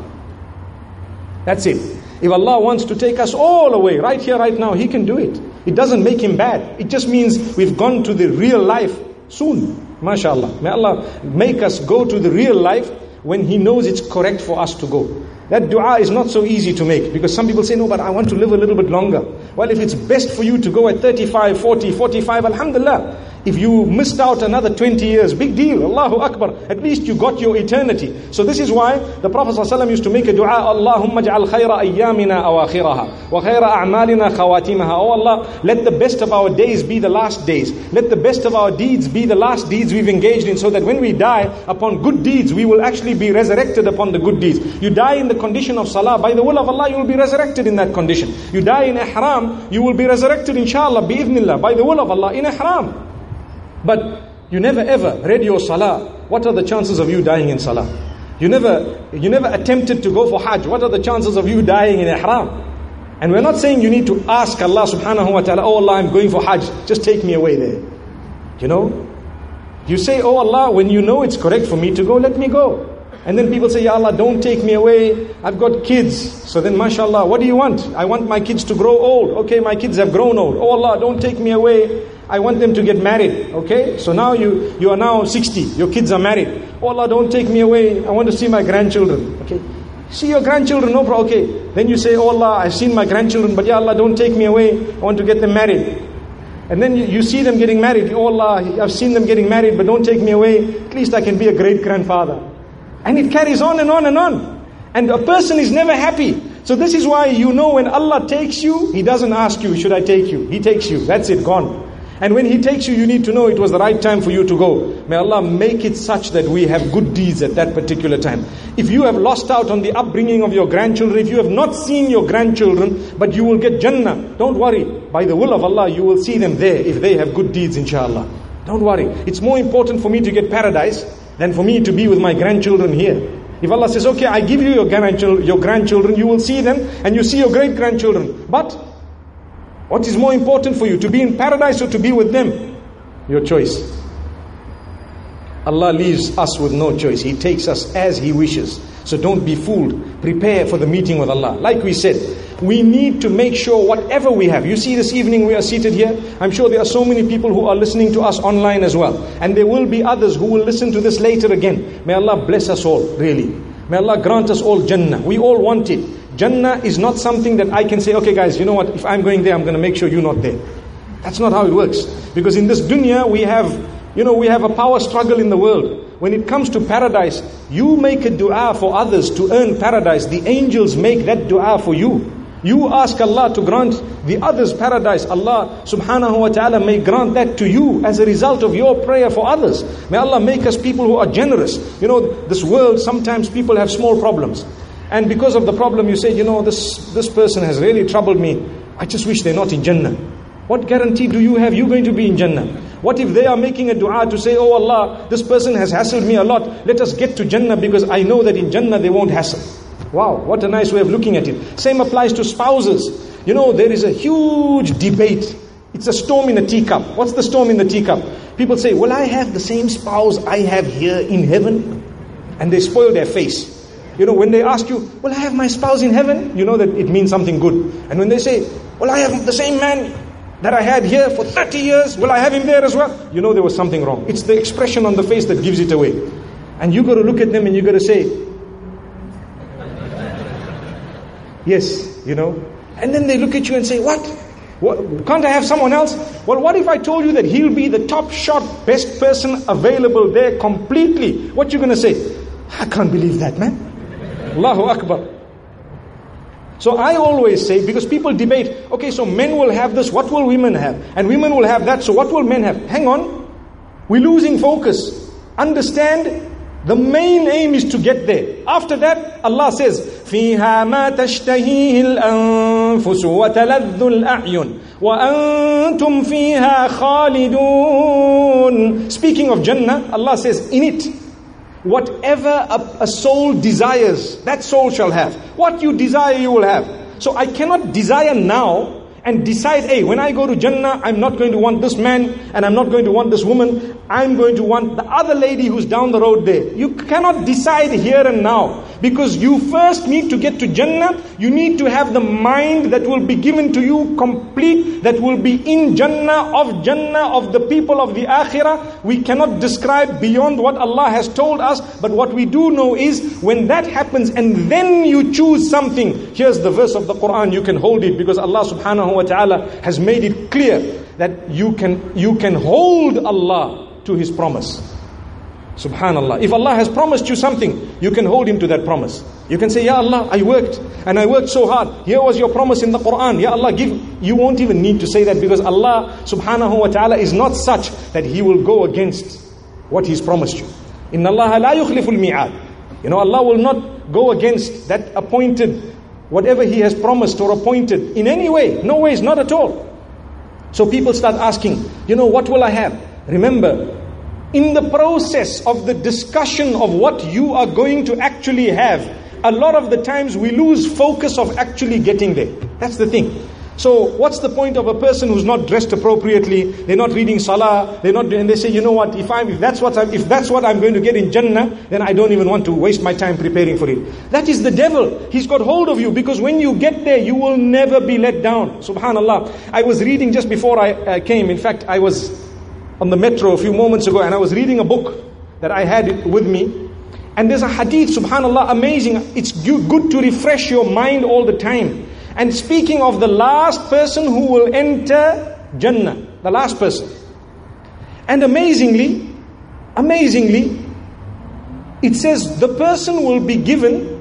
That's it. If Allah wants to take us all away, right here, right now, He can do it. It doesn't make Him bad. It just means we've gone to the real life soon. MashaAllah. May Allah make us go to the real life when He knows it's correct for us to go. That dua is not so easy to make, because some people say, no, but I want to live a little bit longer. Well, if it's best for you to go at thirty-five, forty, forty-five, alhamdulillah. If you missed out another twenty years, big deal, Allahu Akbar. At least you got your eternity. So this is why the Prophet ﷺ used to make a dua, Allahumma ja'al khayra ayyamina awakhiraha, wa khayra a'malina khawatimaha. Oh Allah, let the best of our days be the last days. Let the best of our deeds be the last deeds we've engaged in, so that when we die upon good deeds, we will actually be resurrected upon the good deeds. You die in the condition of salah, by the will of Allah, you will be resurrected in that condition. You die in ihram, you will be resurrected inshallah, bi'idhnillah, by the will of Allah, in ihram. But you never ever read your salah. What are the chances of you dying in salah? You never, you never attempted to go for hajj. What are the chances of you dying in ihram? And we're not saying you need to ask Allah subhanahu wa ta'ala, oh Allah, I'm going for hajj, just take me away there. You know? You say, oh Allah, when you know it's correct for me to go, let me go. And then people say, Ya Allah, don't take me away. I've got kids. So then, mashallah, what do you want? I want my kids to grow old. Okay, my kids have grown old. Oh Allah, don't take me away. I want them to get married. Okay, so now you, you are now sixty. Your kids are married. Oh Allah, don't take me away. I want to see my grandchildren. Okay, see your grandchildren, no problem. Okay, then you say, oh Allah, I've seen my grandchildren, but Ya Allah, don't take me away. I want to get them married. And then you, you see them getting married. Oh Allah, I've seen them getting married, but don't take me away. At least I can be a great grandfather. And it carries on and on and on. And a person is never happy. So this is why you know when Allah takes you, He doesn't ask you, should I take you? He takes you. That's it, gone. And when He takes you, you need to know it was the right time for you to go. May Allah make it such that we have good deeds at that particular time. If you have lost out on the upbringing of your grandchildren, if you have not seen your grandchildren, but you will get Jannah, don't worry. By the will of Allah, you will see them there if they have good deeds, inshallah. Don't worry. It's more important for me to get paradise than for me to be with my grandchildren here. If Allah says, okay, I give you your grandchildren, your grandchildren, you will see them and you see your great-grandchildren. But what is more important for you, to be in paradise or to be with them? Your choice. Allah leaves us with no choice. He takes us as He wishes. So don't be fooled. Prepare for the meeting with Allah. Like we said, we need to make sure whatever we have. You see, this evening we are seated here. I'm sure there are so many people who are listening to us online as well. And there will be others who will listen to this later again. May Allah bless us all, really. May Allah grant us all Jannah. We all want it. Jannah is not something that I can say, okay guys, you know what, if I'm going there, I'm going to make sure you're not there. That's not how it works. Because in this dunya, we have, you know, we have a power struggle in the world. When it comes to paradise, you make a dua for others to earn paradise. The angels make that dua for you. You ask Allah to grant the others paradise. Allah subhanahu wa ta'ala may grant that to you as a result of your prayer for others. May Allah make us people who are generous. You know, this world, sometimes people have small problems. And because of the problem, you say, you know, this, this person has really troubled me. I just wish they're not in Jannah. What guarantee do you have you're going to be in Jannah? What if they are making a dua to say, oh Allah, this person has hassled me a lot. Let us get to Jannah because I know that in Jannah they won't hassle. Wow, what a nice way of looking at it. Same applies to spouses. You know, there is a huge debate. It's a storm in a teacup. What's the storm in the teacup? People say, will I have the same spouse I have here in heaven? And they spoil their face. You know, when they ask you, will I have my spouse in heaven? You know that it means something good. And when they say, will I have the same man that I had here for thirty years, will I have him there as well? You know there was something wrong. It's the expression on the face that gives it away. And you got to look at them and you got to say, yes, you know. And then they look at you and say, what? What? Can't I have someone else? Well, what if I told you that he'll be the top shot, best person available there completely? What you going to say? I can't believe that, man. Allahu Akbar. So I always say, because people debate, okay, so men will have this, what will women have? And women will have that, so what will men have? Hang on. We're losing focus. Understand, the main aim is to get there. After that, Allah says, فِيهَا مَا تَشْتَهِيهِ الْأَنفُسُ وَتَلَذُّ الْأَعْيُنُ وَأَنْتُمْ فِيهَا خَالِدُونَ. Speaking of Jannah, Allah says, in it, whatever a, a soul desires, that soul shall have. What you desire, you will have. So I cannot desire now and decide, hey, when I go to Jannah, I'm not going to want this man and I'm not going to want this woman. I'm going to want the other lady who's down the road there. You cannot decide here and now. Because you first need to get to Jannah. You need to have the mind that will be given to you complete, that will be in Jannah, of Jannah, of the people of the Akhirah. We cannot describe beyond what Allah has told us. But what we do know is, when that happens and then you choose something, here's the verse of the Quran, you can hold it, because Allah subhanahu wa ta'ala has made it clear that you can, you can hold Allah to His promise. Subhanallah. If Allah has promised you something, you can hold Him to that promise. You can say, Ya Allah, I worked and I worked so hard. Here was your promise in the Quran. Ya Allah, give. You won't even need to say that, because Allah subhanahu wa ta'ala is not such that He will go against what He's promised you. Inna Allah la yukhliful mi'ad. You know, Allah will not go against that appointed, whatever He has promised or appointed in any way. No ways, not at all. So people start asking, you know, what will I have? Remember, in the process of the discussion of what you are going to actually have, a lot of the times we lose focus of actually getting there. That's the thing. So what's the point of a person who's not dressed appropriately? They're not reading salah. They're not, and they say, you know what? If I'm, if that's what I'm, if that's what I'm going to get in Jannah, then I don't even want to waste my time preparing for it. That is the devil. He's got hold of you, because when you get there, you will never be let down. Subhanallah. I was reading just before I uh, came. In fact, I was on the metro a few moments ago, and I was reading a book that I had with me. And there's a hadith, subhanallah, amazing. It's good to refresh your mind all the time. And speaking of the last person who will enter Jannah, the last person. And amazingly, amazingly, it says the person will be given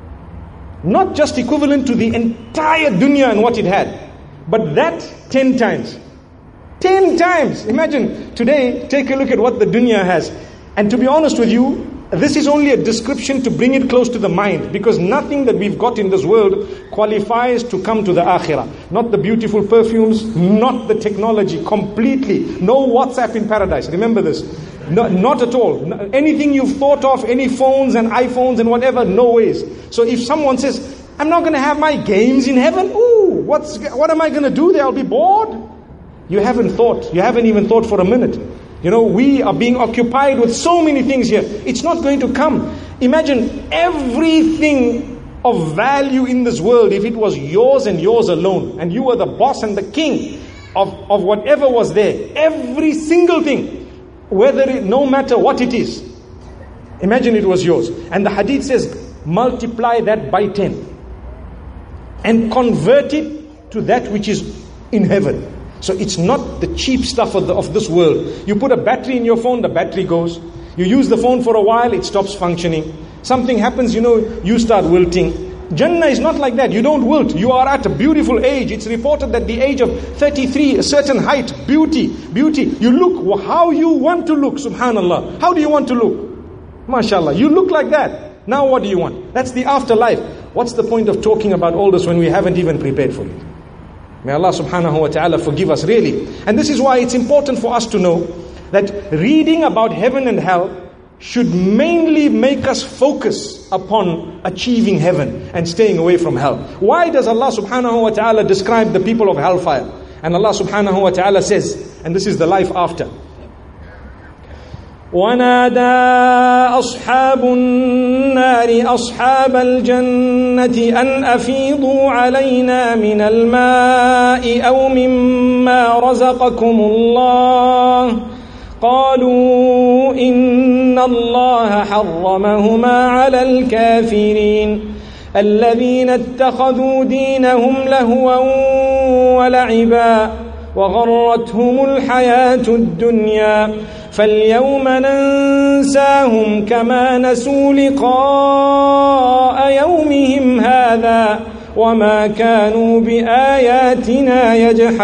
not just equivalent to the entire dunya and what it had, but that ten times. Ten times. Imagine today, take a look at what the dunya has. And to be honest with you, this is only a description to bring it close to the mind, because nothing that we've got in this world qualifies to come to the akhirah. Not the beautiful perfumes, not the technology, completely. No WhatsApp in paradise. Remember this. No, not at all. Anything you've thought of, any phones and iPhones and whatever, no ways. So if someone says, I'm not going to have my games in heaven, ooh, what's, what am I going to do there? I'll be bored. You haven't thought. You haven't even thought for a minute. You know, we are being occupied with so many things here. It's not going to come. Imagine everything of value in this world, if it was yours and yours alone, and you were the boss and the king of, of whatever was there, every single thing, whether it, no matter what it is, imagine it was yours. And the hadith says, multiply that by ten and convert it to that which is in heaven. So it's not the cheap stuff of, the, of this world. You put a battery in your phone, the battery goes. You use the phone for a while, it stops functioning. Something happens, you know, you start wilting. Jannah is not like that. You don't wilt. You are at a beautiful age. It's reported that the age of thirty-three, a certain height, beauty, beauty. You look how you want to look, subhanallah. How do you want to look? MashaAllah. You look like that. Now what do you want? That's the afterlife. What's the point of talking about all this when we haven't even prepared for it? May Allah subhanahu wa ta'ala forgive us really. And this is why it's important for us to know that reading about heaven and hell should mainly make us focus upon achieving heaven and staying away from hell. Why does Allah subhanahu wa ta'ala describe the people of hellfire? And Allah subhanahu wa ta'ala says, and this is the life after. وَنَادَى أَصْحَابُ النَّارِ أَصْحَابَ الْجَنَّةِ أَنْ أَفِيضُوا عَلَيْنَا مِنَ الْمَاءِ أَوْ مِمَّا رَزَقَكُمُ اللَّهُ قالوا إن الله حرمهما على الكافرين الذين اتخذوا دينهم لهوا ولعبا وغرتهم الحياة الدنيا فاليوم ننساهم كما نسوا لقاء يومهم هذا وما كانوا بآياتنا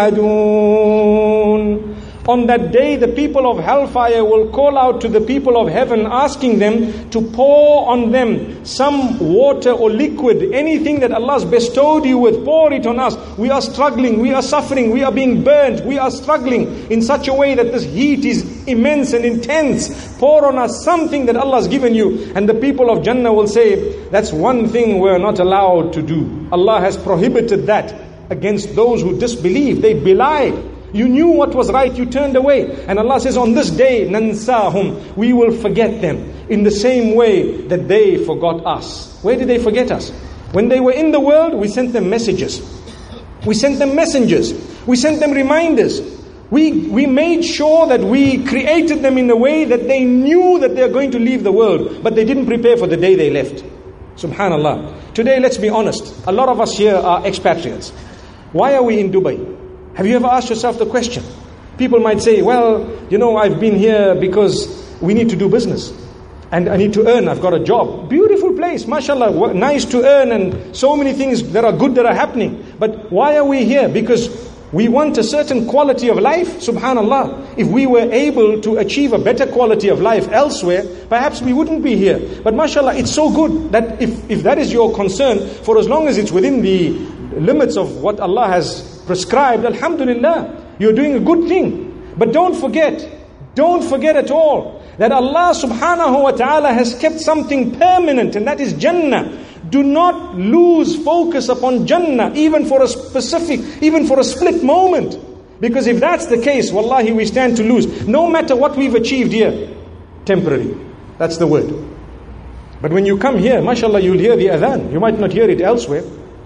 يجحدون. On that day, the people of hellfire will call out to the people of heaven, asking them to pour on them some water or liquid, anything that Allah has bestowed you with, pour it on us. We are struggling, we are suffering, we are being burnt, we are struggling in such a way that this heat is immense and intense. Pour on us something that Allah has given you. And the people of Jannah will say, that's one thing we're not allowed to do. Allah has prohibited that against those who disbelieve. They belied. You knew what was right, you turned away. And Allah says, on this day, nansahum, we will forget them in the same way that they forgot us. Where did they forget us? When they were in the world, we sent them messages. We sent them messengers. We sent them reminders. We, we made sure that we created them in a way that they knew that they are going to leave the world, but they didn't prepare for the day they left. Subhanallah. Today, let's be honest. A lot of us here are expatriates. Why are we in Dubai? Have you ever asked yourself the question? People might say, well, you know, I've been here because we need to do business. And I need to earn, I've got a job. Beautiful place, mashallah, nice to earn and so many things that are good that are happening. But why are we here? Because we want a certain quality of life, subhanallah. If we were able to achieve a better quality of life elsewhere, perhaps we wouldn't be here. But mashallah, it's so good that if, if that is your concern, for as long as it's within the limits of what Allah has prescribed, alhamdulillah, you're doing a good thing. But don't forget, don't forget at all that Allah subhanahu wa ta'ala has kept something permanent, and that is Jannah. Do not lose focus upon Jannah, even for a specific, even for a split moment. Because if that's the case, wallahi, we stand to lose. No matter what we've achieved here, temporary. That's the word. But when you come here, mashallah, you'll hear the adhan. You might not hear it elsewhere.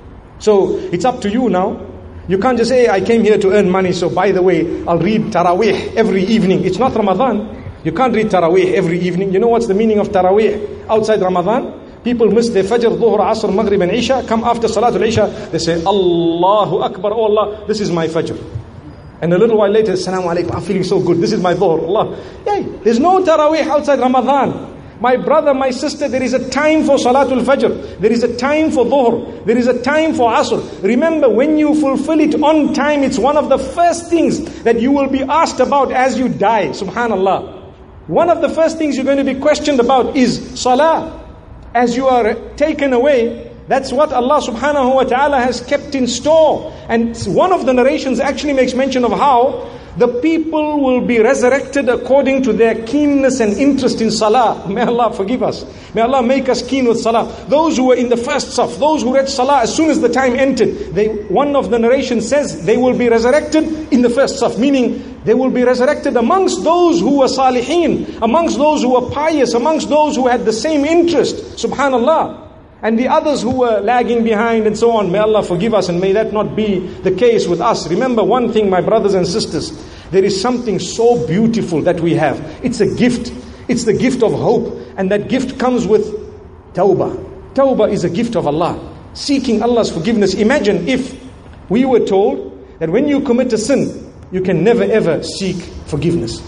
So it's up to you now. You can't just say, I came here to earn money, so by the way, I'll read Taraweeh every evening. It's not Ramadan. You can't read Taraweeh every evening. You know what's the meaning of Taraweeh outside Ramadan? People miss their Fajr, Dhuhr, Asr, Maghrib and Isha. Come after Salatul Isha, they say, Allahu Akbar, oh Allah, this is my Fajr. And a little while later, Assalamu alaikum, I'm feeling so good, this is my Dhuhr, Allah. Yay, there's no Taraweeh outside Ramadan. My brother, my sister, there is a time for Salatul Fajr. There is a time for Dhuhr. There is a time for Asr. Remember, when you fulfill it on time, it's one of the first things that you will be asked about as you die. Subhanallah. One of the first things you're going to be questioned about is Salah. As you are taken away, that's what Allah subhanahu wa ta'ala has kept in store. And one of the narrations actually makes mention of how The people will be resurrected according to their keenness and interest in salah. May Allah forgive us. May Allah make us keen with salah. Those who were in the first saf, those who read salah as soon as the time entered, they, one of the narrations says they will be resurrected in the first saf, meaning they will be resurrected amongst those who were salihin, amongst those who were pious, amongst those who had the same interest. Subhanallah. And the others who were lagging behind and so on. May Allah forgive us, and may that not be the case with us. Remember one thing, my brothers and sisters. There is something so beautiful that we have. It's a gift. It's the gift of hope. And that gift comes with tawbah. Tawbah is a gift of Allah. Seeking Allah's forgiveness. Imagine if we were told that when you commit a sin, you can never ever seek forgiveness.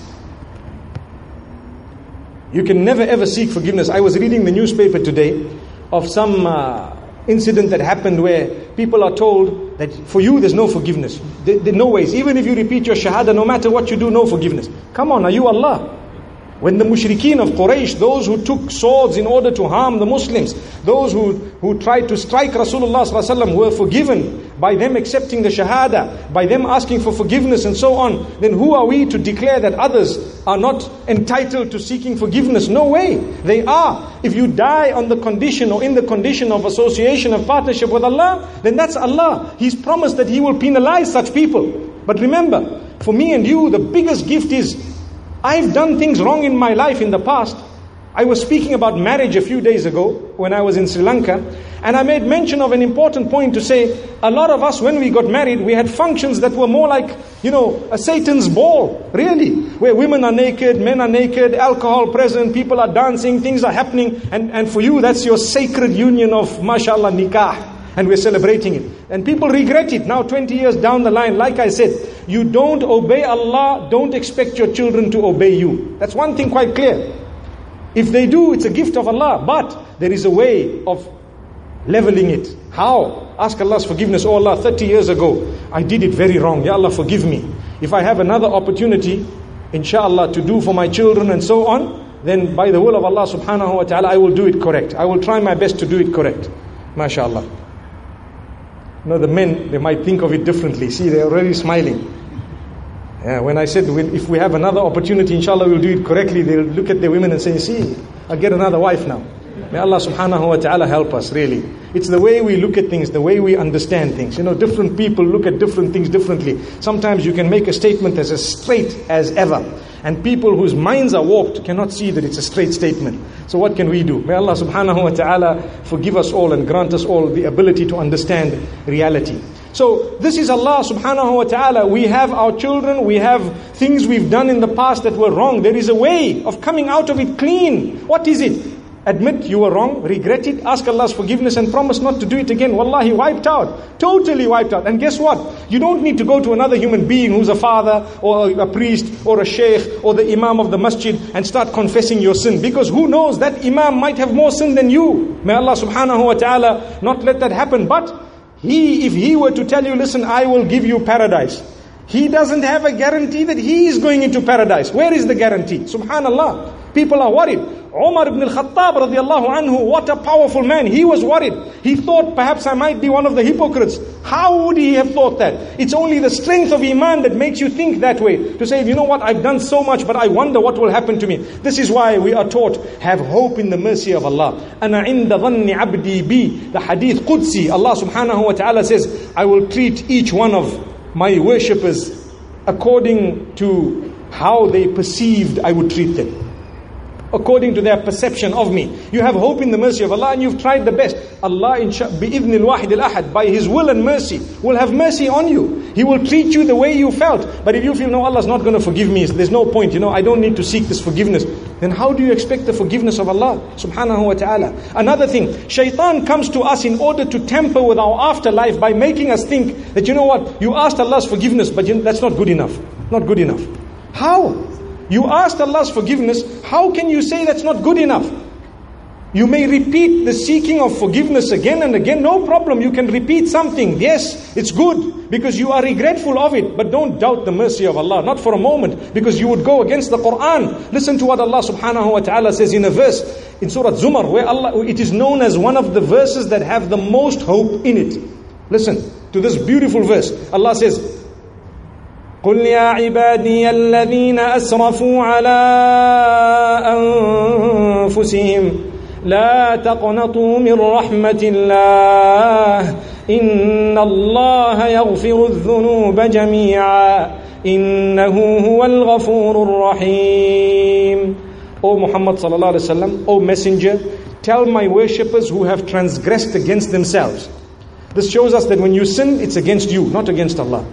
You can never ever seek forgiveness. I was reading the newspaper today of some uh, incident that happened where people are told that for you there's no forgiveness. There, there are no ways. Even if you repeat your shahada, no matter what you do, no forgiveness. Come on, are you Allah? When the mushrikeen of Quraysh, those who took swords in order to harm the Muslims, those who, who tried to strike Rasulullah sallallahu alaihi wasallam were forgiven by them accepting the shahada, by them asking for forgiveness and so on, then who are we to declare that others are not entitled to seeking forgiveness? No way. They are. If you die on the condition or in the condition of association of partnership with Allah, then that's Allah. He's promised that He will penalize such people. But remember, for me and you, the biggest gift is, I've done things wrong in my life in the past. I was speaking about marriage a few days ago when I was in Sri Lanka, and I made mention of an important point to say, a lot of us when we got married, we had functions that were more like, you know, a Satan's ball, really, where women are naked, men are naked, alcohol present, people are dancing, things are happening, and, and for you that's your sacred union of mashallah nikah. And we're celebrating it. And people regret it now twenty years down the line. Like I said, you don't obey Allah, don't expect your children to obey you. That's one thing quite clear. If they do, it's a gift of Allah. But there is a way of leveling it. How? Ask Allah's forgiveness. Oh Allah, thirty years ago, I did it very wrong. Ya Allah, forgive me. If I have another opportunity, inshallah, to do for my children and so on, then by the will of Allah subhanahu wa ta'ala, I will do it correct. I will try my best to do it correct. MashaAllah. No, the men, they might think of it differently. See, they're already smiling. Yeah, when I said, if we have another opportunity, inshallah, we'll do it correctly, they'll look at their women and say, see, I'll get another wife now. May Allah subhanahu wa ta'ala help us, really. It's the way we look at things, the way we understand things. You know, different people look at different things differently. Sometimes you can make a statement as as straight as ever. And people whose minds are warped cannot see that it's a straight statement. So what can we do? May Allah subhanahu wa ta'ala forgive us all and grant us all the ability to understand reality. So this is Allah subhanahu wa ta'ala. We have our children, we have things we've done in the past that were wrong. There is a way of coming out of it clean. What is it? Admit you were wrong, regret it, ask Allah's forgiveness and promise not to do it again. Wallahi, wiped out. Totally wiped out. And guess what? You don't need to go to another human being who's a father or a priest or a sheikh or the imam of the masjid and start confessing your sin. Because who knows, that imam might have more sin than you. May Allah subhanahu wa ta'ala not let that happen. But he, if he were to tell you, listen, I will give you paradise, he doesn't have a guarantee that he is going into paradise. Where is the guarantee? Subhanallah. People are worried. Umar ibn al-Khattab radiallahu anhu, what a powerful man. He was worried. He thought perhaps I might be one of the hypocrites. How would he have thought that? It's only the strength of Iman that makes you think that way. To say, you know what, I've done so much, but I wonder what will happen to me. This is why we are taught, have hope in the mercy of Allah. Ana inda dhanni abdi bi. The hadith Qudsi, Allah subhanahu wa ta'ala says, I will treat each one of my worshippers according to how they perceived I would treat them. According to their perception of me. You have hope in the mercy of Allah and you've tried the best. Allah, bi-idhnil wahid al-ahad, by His will and mercy, will have mercy on you. He will treat you the way you felt. But if you feel, no, Allah's not going to forgive me, there's no point, you know, I don't need to seek this forgiveness, then how do you expect the forgiveness of Allah subhanahu wa ta'ala? Another thing, shaitan comes to us in order to tamper with our afterlife by making us think that, you know what, you asked Allah's forgiveness, but you, that's not good enough. Not good enough. How? You asked Allah's forgiveness, how can you say that's not good enough? You may repeat the seeking of forgiveness again and again, no problem. You can repeat something. Yes, it's good because you are regretful of it. But don't doubt the mercy of Allah, not for a moment, because you would go against the Quran. Listen to what Allah subhanahu wa ta'ala says in a verse in Surah Zumar, where Allah, it is known as one of the verses that have the most hope in it. Listen to this beautiful verse. Allah says, قل يا عبادي الذين أسرفوا على أنفسهم لا تقنطوا من رحمة الله إن الله يغفر الذنوب جميعا إنه هو الغفور الرحيم. O Muhammad sallallahu alaihi wasallam, O Messenger, tell my worshippers who have transgressed against themselves. This shows us that when you sin, it's against you, not against Allah.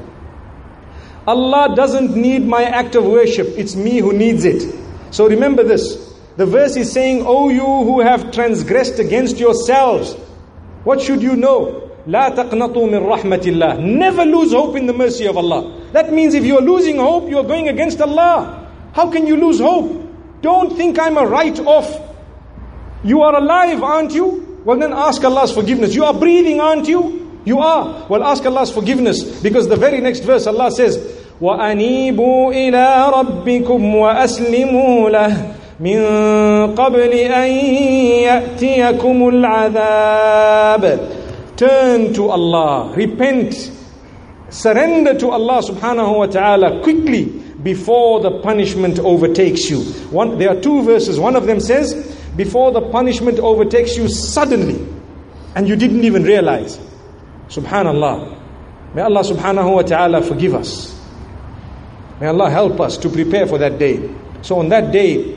Allah doesn't need my act of worship, it's me who needs it. So remember this. The verse is saying, O you who have transgressed against yourselves, what should you know? لا تقنطوا من رحمة الله. Never lose hope in the mercy of Allah. That means if you're losing hope, you're going against Allah. How can you lose hope? Don't think I'm a write-off. You are alive, aren't you? Well then ask Allah's forgiveness. You are breathing, aren't you? You are. Well ask Allah's forgiveness, because the very next verse Allah says, وَأَنِيبُوا إِلَىٰ رَبِّكُمْ وَأَسْلِمُوا لَهُ مِن قَبْلِ أَن يَأْتِيَكُمُ الْعَذَابِ. Turn to Allah, repent, surrender to Allah subhanahu wa ta'ala quickly before the punishment overtakes you. One, there are two verses. One of them says, before the punishment overtakes you suddenly, and you didn't even realize. Subhanallah. May Allah subhanahu wa ta'ala forgive us. May Allah help us to prepare for that day. So on that day,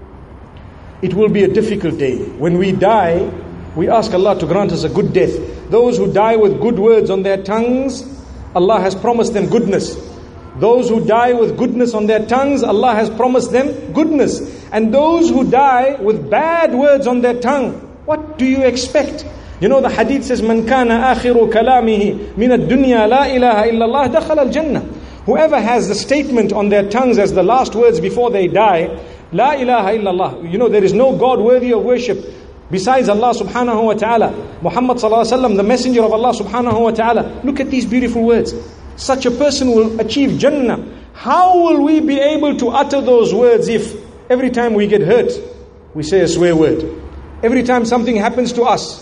it will be a difficult day. When we die, we ask Allah to grant us a good death. Those who die with good words on their tongues, Allah has promised them goodness. Those who die with goodness on their tongues, Allah has promised them goodness. And those who die with bad words on their tongue, what do you expect? You know the hadith says, Man kana akhiru kalamihi min ad-dunya la ilaha illallah dakhala al-jannah. Whoever has the statement on their tongues as the last words before they die, La ilaha illallah. You know there is no God worthy of worship besides Allah subhanahu wa ta'ala. Muhammad sallallahu alaihi wasallam, the messenger of Allah subhanahu wa ta'ala. Look at these beautiful words. Such a person will achieve Jannah. How will we be able to utter those words if every time we get hurt, we say a swear word? Every time something happens to us,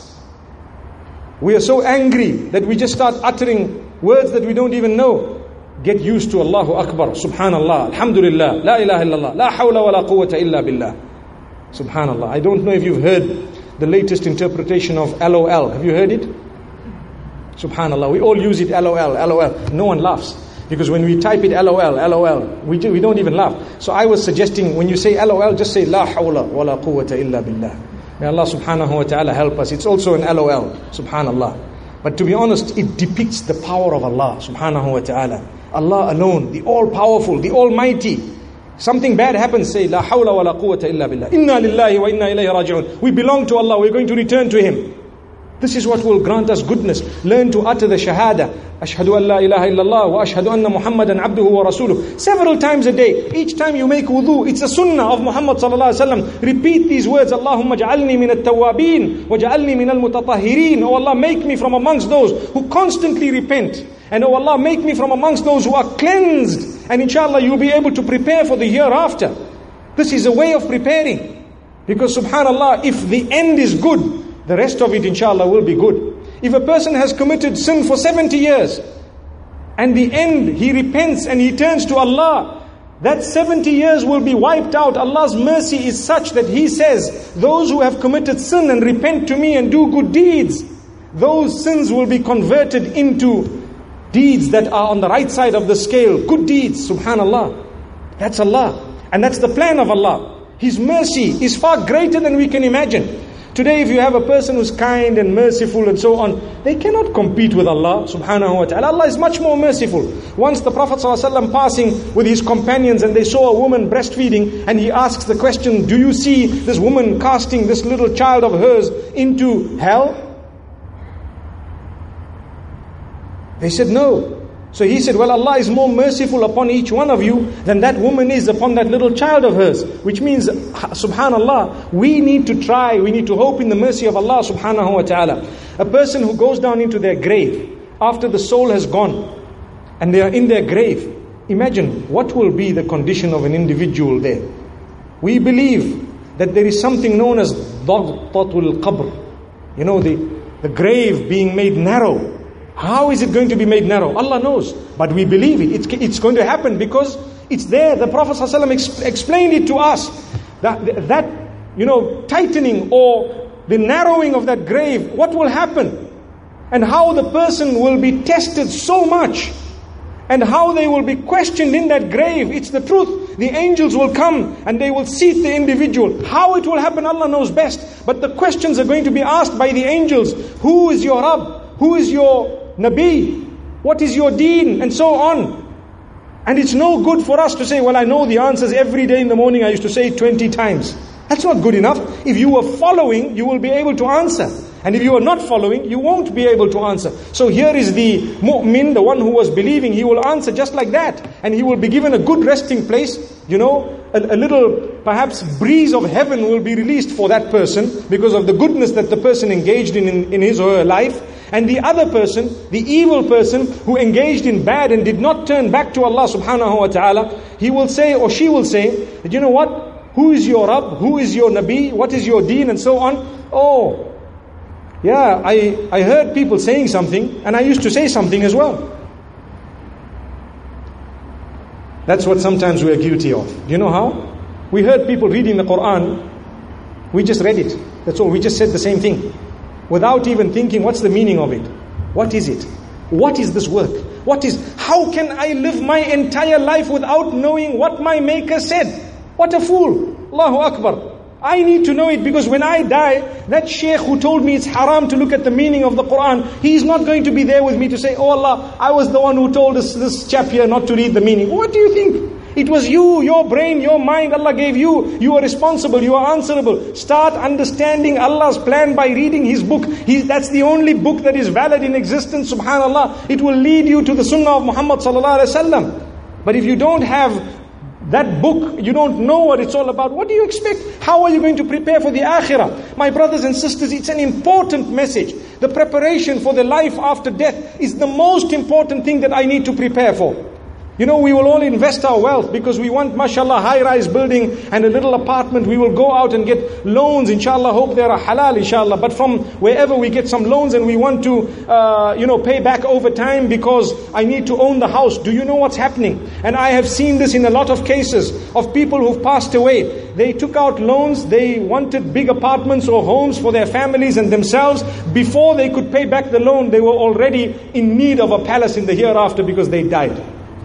we are so angry that we just start uttering words that we don't even know. Get used to Allahu Akbar, Subhanallah, Alhamdulillah, La ilaha illallah, La hawla wa la quwwata illa billah. Subhanallah. I don't know if you've heard the latest interpretation of L O L. Have you heard it? Subhanallah. We all use it, L O L, L O L. No one laughs. Because when we type it L O L, L O L, we, do, we don't even laugh. So I was suggesting when you say L O L, just say La hawla wa la quwwata illa billah. May Allah subhanahu wa ta'ala help us. It's also an L O L. Subhanallah. But to be honest, it depicts the power of Allah subhanahu wa ta'ala. Allah alone, the all-powerful, the almighty. Something bad happens, say La hawla wa la quwwata illa billah. Inna lillahi wa inna ilayhi raji'un. We belong to Allah, we're going to return to Him. This is what will grant us goodness. Learn to utter the shahada. Ashhadu an la ilaha illallah wa ashhadu anna Muhammadan abduhu wa rasuluh. Several times a day. Each time you make wudu, it's a sunnah of Muhammad sallallahu alaihi wasallam. Repeat these words. Allahumma ja'alni min at-tawwabin wa ja'alni min al-mutatahhirin. Oh Allah, make me from amongst those who constantly repent. And oh Allah, make me from amongst those who are cleansed. And inshallah, you'll be able to prepare for the hereafter. This is a way of preparing. Because subhanallah, if the end is good, the rest of it inshallah will be good. If a person has committed sin for seventy years, and the end he repents and he turns to Allah, that seventy years will be wiped out. Allah's mercy is such that He says, those who have committed sin and repent to me and do good deeds, those sins will be converted into deeds that are on the right side of the scale. Good deeds, subhanallah. That's Allah. And that's the plan of Allah. His mercy is far greater than we can imagine. Today if you have a person who's kind and merciful and so on, they cannot compete with Allah subhanahu wa ta'ala. Allah is much more merciful. Once the Prophet ﷺ passing with his companions and they saw a woman breastfeeding, and he asks the question, do you see this woman casting this little child of hers into hell? They said no. So he said, well, Allah is more merciful upon each one of you than that woman is upon that little child of hers. Which means, subhanallah, we need to try, we need to hope in the mercy of Allah subhanahu wa ta'ala. A person who goes down into their grave, after the soul has gone, and they are in their grave, imagine what will be the condition of an individual there. We believe that there is something known as ضغطة القبر. You know, the, the grave being made narrow. How is it going to be made narrow? Allah knows. But we believe it. It's, it's going to happen because it's there. The Prophet ﷺ ex- explained it to us. That, that, you know, tightening or the narrowing of that grave, what will happen? And how the person will be tested so much. And how they will be questioned in that grave. It's the truth. The angels will come and they will seat the individual. How it will happen, Allah knows best. But the questions are going to be asked by the angels. Who is your Rabb? Who is your Nabi? What is your deen? And so on. And it's no good for us to say, well, I know the answers every day in the morning. I used to say it twenty times. That's not good enough. If you were following, you will be able to answer. And if you are not following, you won't be able to answer. So here is the mu'min, the one who was believing, he will answer just like that. And he will be given a good resting place. You know, a, a little perhaps breeze of heaven will be released for that person because of the goodness that the person engaged in, in, in his or her life. And the other person, the evil person who engaged in bad and did not turn back to Allah subhanahu wa ta'ala, he will say or she will say, that, you know what? Who is your Rabb? Who is your Nabi? What is your deen? And so on. Oh, yeah, I, I heard people saying something and I used to say something as well. That's what sometimes we are guilty of. You know how? We heard people reading the Quran. We just read it. That's all. We just said the same thing. Without even thinking, what's the meaning of it? What is it? What is this work? What is, how can I live my entire life without knowing what my Maker said? What a fool. Allahu Akbar. I need to know it because when I die, that sheikh who told me it's haram to look at the meaning of the Quran, he's not going to be there with me to say, oh Allah, I was the one who told us this chap here not to read the meaning. What do you think? It was you, your brain, your mind, Allah gave you. You are responsible, you are answerable. Start understanding Allah's plan by reading His book. He, that's the only book that is valid in existence, subhanAllah. It will lead you to the sunnah of Muhammad sallallahu alaihi wasallam. But if you don't have that book, you don't know what it's all about, what do you expect? How are you going to prepare for the akhirah? My brothers and sisters, it's an important message. The preparation for the life after death is the most important thing that I need to prepare for. You know, we will all invest our wealth because we want, mashallah, high-rise building and a little apartment. We will go out and get loans, inshallah, hope they are halal, inshallah. But from wherever we get some loans and we want to, uh, you know, pay back over time because I need to own the house. Do you know what's happening? And I have seen this in a lot of cases of people who've passed away. They took out loans, they wanted big apartments or homes for their families and themselves. Before they could pay back the loan, they were already in need of a palace in the hereafter because they died.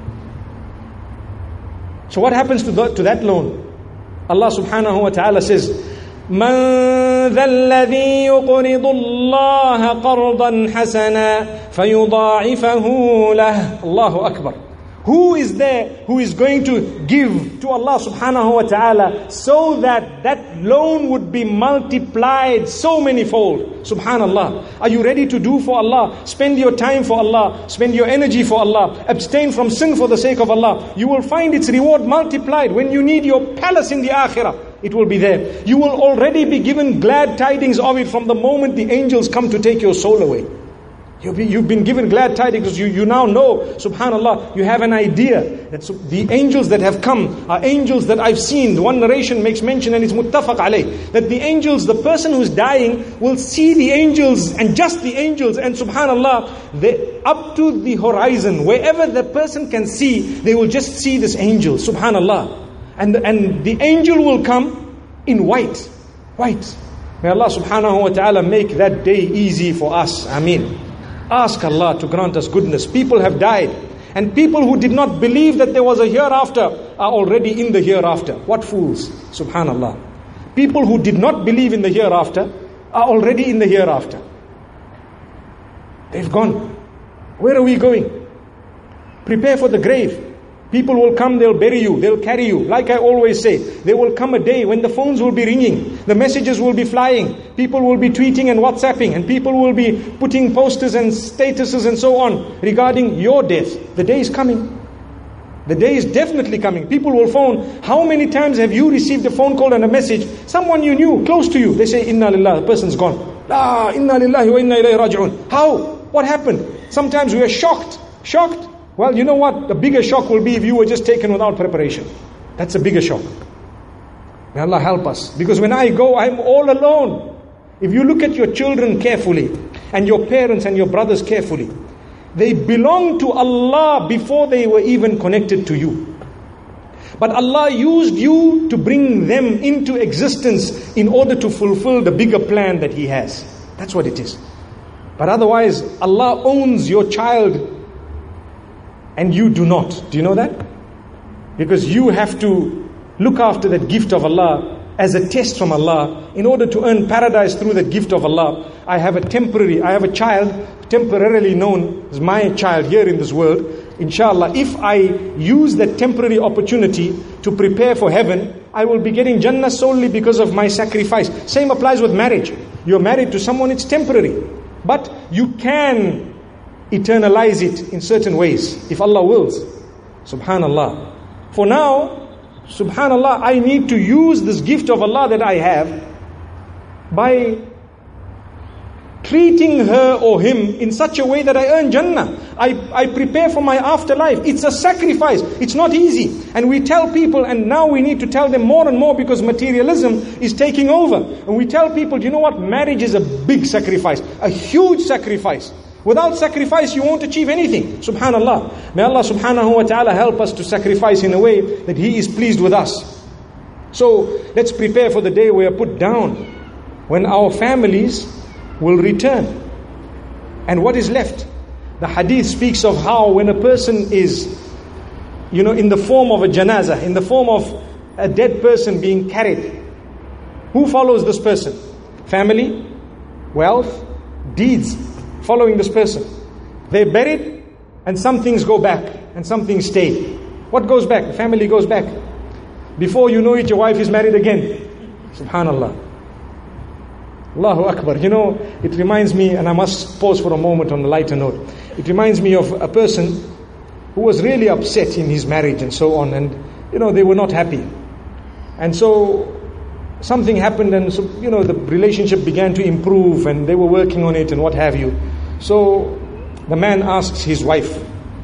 So what happens to, the, to that loan? Allah subhanahu wa ta'ala says, مَنْ ذَا الَّذِي يُقْرِضُ اللَّهَ قَرْضًا حَسَنًا فَيُضَاعِفَهُ لَهُ. Allahu Akbar. Who is there who is going to give to Allah subhanahu wa ta'ala so that that loan would be multiplied so many fold? Subhanallah. Are you ready to do for Allah? Spend your time for Allah. Spend your energy for Allah. Abstain from sin for the sake of Allah. You will find its reward multiplied. When you need your palace in the akhirah, it will be there. You will already be given glad tidings of it from the moment the angels come to take your soul away. You've been given glad tidings because you, you now know, subhanallah, you have an idea that the angels that have come are angels that I've seen. One narration makes mention and it's muttafaq alayh, that the angels, the person who's dying will see the angels and just the angels, and subhanallah, they, up to the horizon, wherever the person can see, they will just see this angel, subhanallah. And, and the angel will come in white, white. May Allah subhanahu wa ta'ala make that day easy for us. Ameen. Ask Allah to grant us goodness. People have died. And people who did not believe that there was a hereafter are already in the hereafter. What fools. Subhanallah. People who did not believe in the hereafter are already in the hereafter. They've gone. Where are we going? Prepare for the grave. People will come, they'll bury you, they'll carry you. Like I always say, there will come a day when the phones will be ringing, the messages will be flying, people will be tweeting and WhatsApping, and people will be putting posters and statuses and so on regarding your death. The day is coming. The day is definitely coming. People will phone. How many times have you received a phone call and a message? Someone you knew, close to you. They say, Inna lillah, the person's gone. La, inna lillahi wa inna ilayhi raji'un. How? What happened? Sometimes we are shocked. Shocked. Well, you know what? The bigger shock will be if you were just taken without preparation. That's a bigger shock. May Allah help us. Because when I go, I'm all alone. If you look at your children carefully, and your parents and your brothers carefully, They belong to Allah before they were even connected to you. But Allah used you to bring them into existence in order to fulfill the bigger plan that He has. That's what it is. But otherwise, Allah owns your child and you do not. Do you know that? Because you have to look after that gift of Allah as a test from Allah in order to earn paradise through the gift of Allah. I have a temporary, I have a child temporarily known as my child here in this world. Inshallah, if I use that temporary opportunity to prepare for heaven, I will be getting Jannah solely because of my sacrifice. Same applies with marriage. You're married to someone, it's temporary. But you can eternalize it in certain ways, if Allah wills. Subhanallah. For now, Subhanallah, I need to use this gift of Allah that I have by treating her or him in such a way that I earn Jannah. I, I prepare for my afterlife. It's a sacrifice. It's not easy. And we tell people, and now we need to tell them more and more because materialism is taking over. And we tell people, you know what? Marriage is a big sacrifice. A huge sacrifice. Without sacrifice, you won't achieve anything. Subhanallah. May Allah subhanahu wa ta'ala help us to sacrifice in a way that He is pleased with us. So, let's prepare for the day we are put down. When our families will return. And what is left? The hadith speaks of how when a person is, you know, in the form of a janazah, in the form of a dead person being carried, who follows this person? Family, wealth, deeds following this person. They're buried and some things go back and some things stay. What goes back? The family goes back. Before you know it, your wife is married again. Subhanallah. Allahu Akbar. You know, it reminds me, and I must pause for a moment on a lighter note. It reminds me of a person who was really upset in his marriage and so on. And, you know, they were not happy. And so, something happened and, so, you know, the relationship began to improve and they were working on it and what have you. So, the man asks his wife,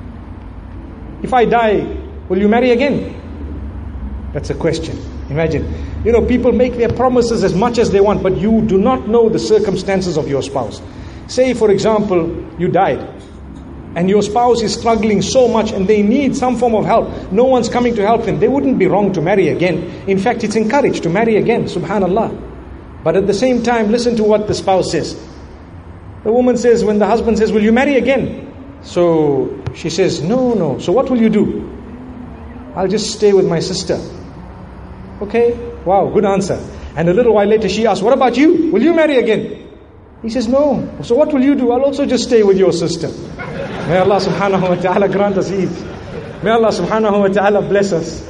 if I die, will you marry again? That's a question. Imagine. You know, people make their promises as much as they want, but you do not know the circumstances of your spouse. Say, for example, you died, and your spouse is struggling so much and they need some form of help. No one's coming to help them. They wouldn't be wrong to marry again. In fact, it's encouraged to marry again. Subhanallah. But at the same time, listen to what the spouse says. The woman says, when the husband says, will you marry again? So she says, no, no. So what will you do? I'll just stay with my sister. Okay, wow, good answer. And a little while later she asks, what about you? Will you marry again? He says, no. So what will you do? I'll also just stay with your sister. May Allah subhanahu wa ta'ala grant us ease. May Allah subhanahu wa ta'ala bless us.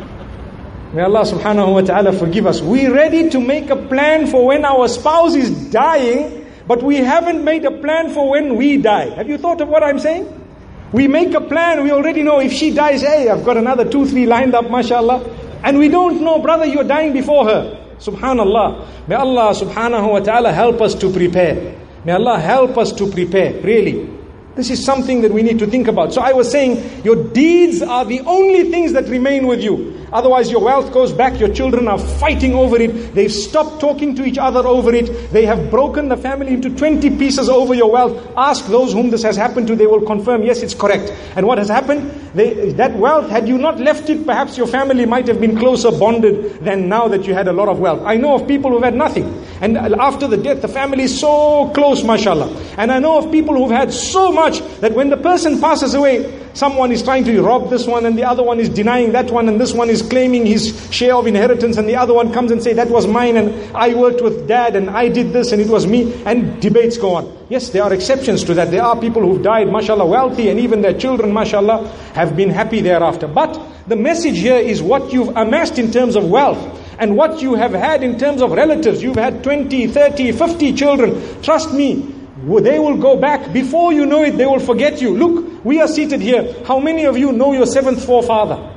May Allah subhanahu wa ta'ala forgive us. We're ready to make a plan for when our spouse is dying, but we haven't made a plan for when we die. Have you thought of what I'm saying? We make a plan, we already know if she dies, hey, I've got another two, three lined up, mashallah. And we don't know, brother, you're dying before her. Subhanallah. May Allah subhanahu wa ta'ala help us to prepare. May Allah help us to prepare, really. This is something that we need to think about. So I was saying, your deeds are the only things that remain with you. Otherwise your wealth goes back, your children are fighting over it, they've stopped talking to each other over it, they have broken the family into twenty pieces over your wealth. Ask those whom this has happened to, they will confirm, yes, it's correct. And what has happened? They, that wealth, had you not left it, perhaps your family might have been closer bonded than now that you had a lot of wealth. I know of people who've had nothing. And after the death, the family is so close, mashallah. And I know of people who've had so much that when the person passes away, someone is trying to rob this one and the other one is denying that one and this one is claiming his share of inheritance and the other one comes and say that was mine and I worked with dad and I did this and it was me, and debates go on. Yes, there are exceptions to that. There are people who've died, mashallah, wealthy, and even their children, mashallah, have been happy thereafter. But the message here is what you've amassed in terms of wealth and what you have had in terms of relatives. You've had twenty, thirty, fifty children. Trust me, they will go back. Before you know it, they will forget you. Look, we are seated here. How many of you know your seventh forefather?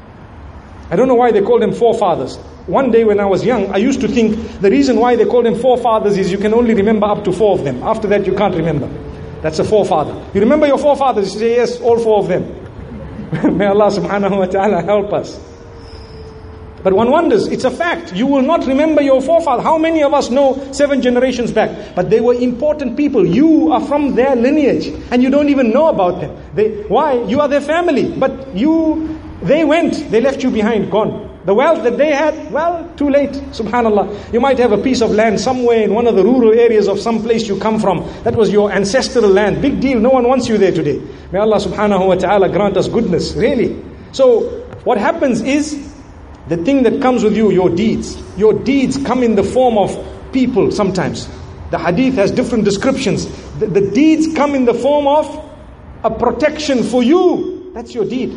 I don't know why they call them forefathers. One day when I was young, I used to think the reason why they call them forefathers is you can only remember up to four of them. After that, you can't remember. That's a forefather. You remember your forefathers? You say, yes, all four of them. May Allah subhanahu wa ta'ala help us. But one wonders, it's a fact. You will not remember your forefathers. How many of us know seven generations back? But they were important people. You are from their lineage and you don't even know about them. They, why? You are their family. But you, they went, they left you behind, gone. The wealth that they had, well, too late, subhanallah. You might have a piece of land somewhere in one of the rural areas of some place you come from. That was your ancestral land. Big deal, no one wants you there today. May Allah subhanahu wa ta'ala grant us goodness, really. So, what happens is, the thing that comes with you, your deeds. Your deeds come in the form of people sometimes. The hadith has different descriptions. The, the deeds come in the form of a protection for you. That's your deed.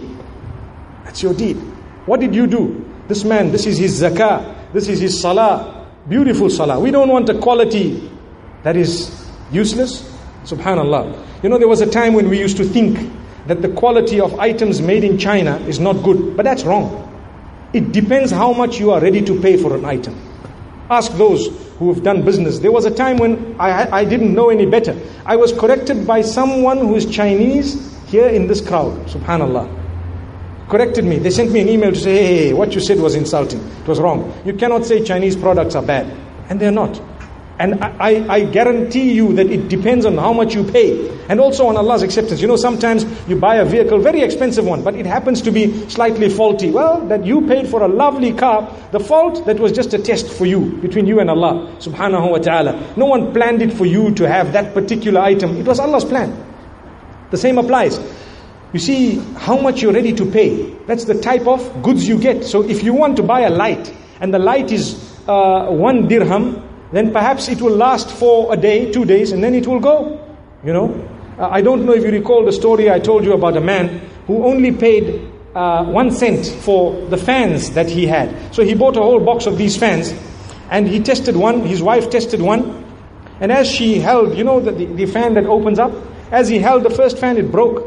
That's your deed. What did you do? This man, this is his zakah, this is his salah, beautiful salah. We don't want a quality that is useless. Subhanallah. You know, there was a time when we used to think that the quality of items made in China is not good. But that's wrong. It depends how much you are ready to pay for an item. Ask those who have done business. There was a time when I, I didn't know any better. I was corrected by someone who is Chinese here in this crowd. Subhanallah. Corrected me. They sent me an email to say, hey, hey, what you said was insulting. It was wrong. You cannot say Chinese products are bad. And they're not. And I, I, I guarantee you that it depends on how much you pay. And also on Allah's acceptance. You know, sometimes you buy a vehicle, very expensive one, but it happens to be slightly faulty. Well, that you paid for a lovely car. The fault, that was just a test for you, between you and Allah subhanahu wa ta'ala. No one planned it for you to have that particular item. It was Allah's plan. The same applies. You see how much you're ready to pay. That's the type of goods you get. So if you want to buy a light, and the light is uh, one dirham, then perhaps it will last for a day, two days, and then it will go. You know, uh, I don't know if you recall the story I told you about a man who only paid uh, one cent for the fans that he had. So he bought a whole box of these fans, and he tested one, his wife tested one, and as she held, you know, the, the, the fan that opens up, as he held the first fan, it broke.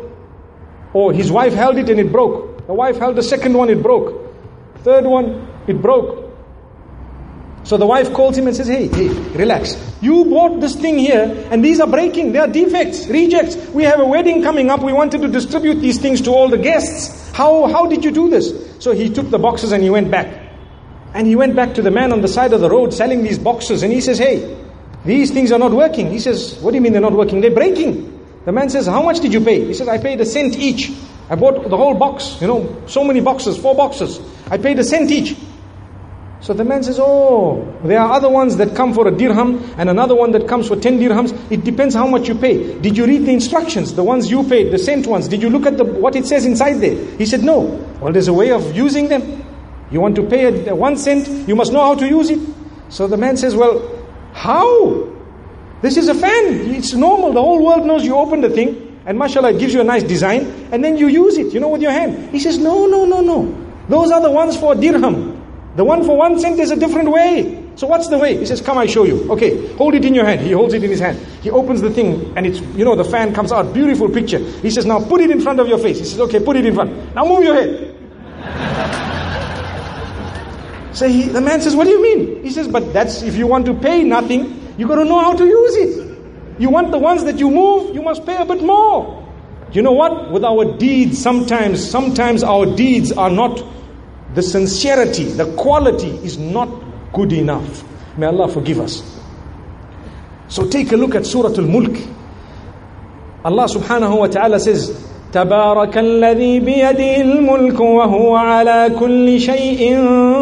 Or his wife held it and it broke. The wife held the second one, it broke. Third one, it broke. So the wife calls him and says, hey, hey, relax. You bought this thing here and these are breaking. They are defects, rejects. We have a wedding coming up. We wanted to distribute these things to all the guests. How, how did you do this? So he took the boxes and he went back. And he went back to the man on the side of the road selling these boxes. And he says, hey, these things are not working. He says, what do you mean they're not working? They're breaking. The man says, how much did you pay? He says, I paid a cent each. I bought the whole box, you know, so many boxes, four boxes. I paid a cent each. So the man says, oh, there are other ones that come for a dirham and another one that comes for ten dirhams. It depends how much you pay. Did you read the instructions, the ones you paid, the cent ones? Did you look at the what it says inside there? He said, no. Well, there's a way of using them. You want to pay a, a one cent, you must know how to use it. So the man says, well, how? This is a fan. It's normal. The whole world knows you open the thing and mashallah, it gives you a nice design and then you use it, you know, with your hand. He says, no, no, no, no. Those are the ones for dirham. The one for one cent is a different way. So what's the way? He says, come, I show you. Okay, hold it in your hand. He holds it in his hand. He opens the thing and it's, you know, the fan comes out. Beautiful picture. He says, now put it in front of your face. He says, okay, put it in front. Now move your head. So he, the man says, what do you mean? He says, but that's if you want to pay nothing, you got to know how to use it. You want the ones that you move, you must pay a bit more. You know what? With our deeds, sometimes, sometimes our deeds are not, the sincerity, the quality is not good enough. May Allah forgive us. So take a look at Surah Al-Mulk. Allah subhanahu wa ta'ala says, تبارك الذي بيده الملك وهو على كل شيء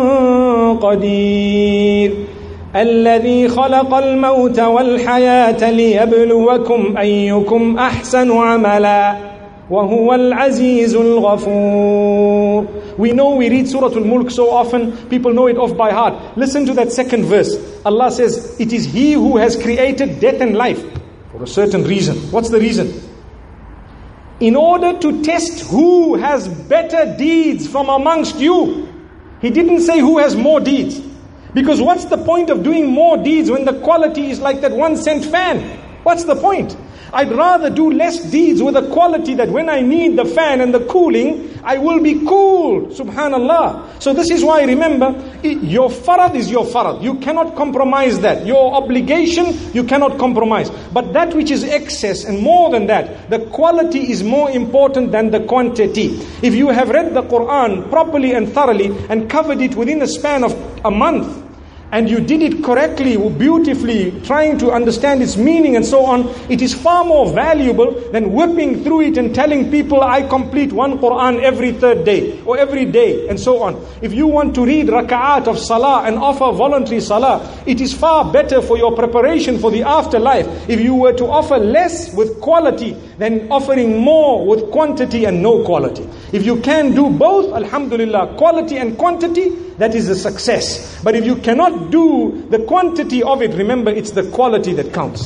قدير الذي خلق الموت والحياة ليبلوكم أيكم أحسن عملا وهو العزيز الغفور. We know we read Surah Al-Mulk so often, people know it off by heart. Listen to that second verse. Allah says, it is He who has created death and life for a certain reason. What's the reason? In order to test who has better deeds from amongst you. He didn't say who has more deeds. Because what's the point of doing more deeds when the quality is like that one cent fan? What's the point? I'd rather do less deeds with a quality that when I need the fan and the cooling, I will be cool. Subhanallah. So this is why, remember, your farad is your farad. You cannot compromise that. Your obligation, you cannot compromise. But that which is excess and more than that, the quality is more important than the quantity. If you have read the Quran properly and thoroughly and covered it within a span of a month, and you did it correctly, beautifully, trying to understand its meaning and so on, it is far more valuable than whipping through it and telling people, I complete one Quran every third day or every day and so on. If you want to read raka'at of salah and offer voluntary salah, it is far better for your preparation for the afterlife if you were to offer less with quality than offering more with quantity and no quality. If you can do both, alhamdulillah, quality and quantity, that is a success. But if you cannot do the quantity of it, remember it's the quality that counts.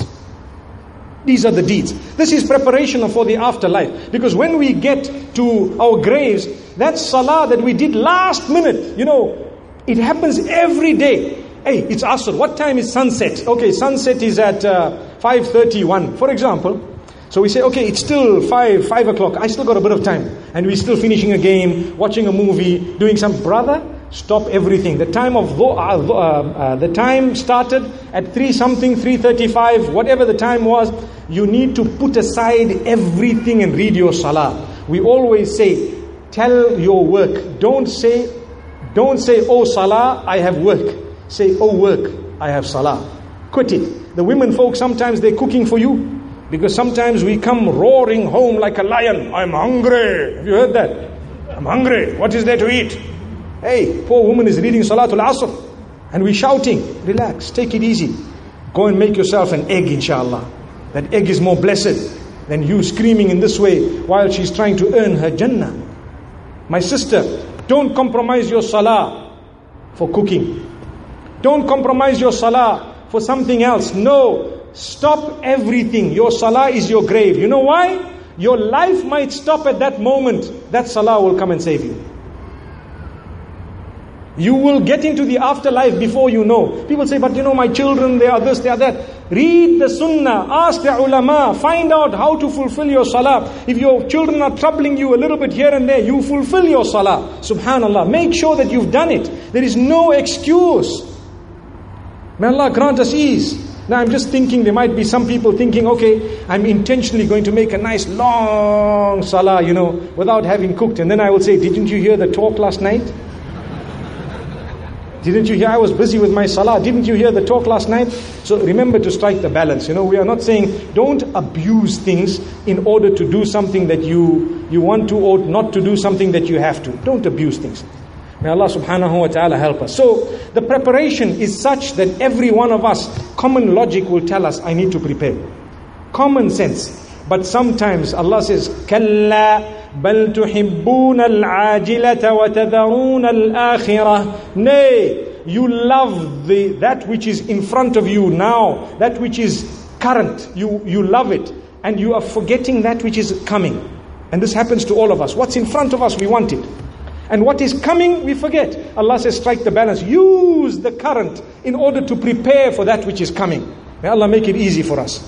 These are the deeds. This is preparation for the afterlife. Because when we get to our graves, that salah that we did last minute, you know, it happens every day. Hey, it's Asr. What time is sunset? Okay, sunset is at uh, five thirty-one, for example. So we say, okay, it's still five, five o'clock. I still got a bit of time. And we're still finishing a game, watching a movie, doing some. Brother, stop everything. The time of uh, uh, uh, the time started at three something, three thirty-five, whatever the time was. You need to put aside everything and read your salah. We always say, tell your work. Don't say, don't say, oh salah, I have work. Say, oh work, I have salah. Quit it. The women folk, sometimes they're cooking for you. Because sometimes we come roaring home like a lion. I'm hungry. Have you heard that? I'm hungry. What is there to eat? Hey, poor woman is reading Salatul Asr. And we're shouting. Relax. Take it easy. Go and make yourself an egg, inshallah. That egg is more blessed than you screaming in this way while she's trying to earn her Jannah. My sister, don't compromise your salah for cooking. Don't compromise your salah for something else. No. Stop everything. Your salah is your grave. You know why? Your life might stop at that moment. That salah will come and save you. You will get into the afterlife before you know. People say, but you know, my children, they are this, they are that. Read the sunnah. Ask the ulama. Find out how to fulfill your salah. If your children are troubling you a little bit here and there, you fulfill your salah. Subhanallah. Make sure that you've done it. There is no excuse. May Allah grant us ease. Now I'm just thinking, there might be some people thinking, okay, I'm intentionally going to make a nice long salah, you know, without having cooked. And then I will say, didn't you hear the talk last night? Didn't you hear? I was busy with my salah. Didn't you hear the talk last night? So remember to strike the balance. You know, we are not saying don't abuse things in order to do something that you, you want to, or not to do something that you have to. Don't abuse things. May Allah subhanahu wa ta'ala help us. So the preparation is such that every one of us, common logic will tell us, I need to prepare. Common sense. But sometimes Allah says, كَلَّا بَلْ تُحِبُّونَ الْعَاجِلَةَ وَتَذَرُونَ الْآخِرَةَ. Nay, you love the that which is in front of you now, that which is current. You, you love it. And you are forgetting that which is coming. And this happens to all of us. What's in front of us, we want it. And what is coming, we forget. Allah says, strike the balance. Use the current in order to prepare for that which is coming. May Allah make it easy for us.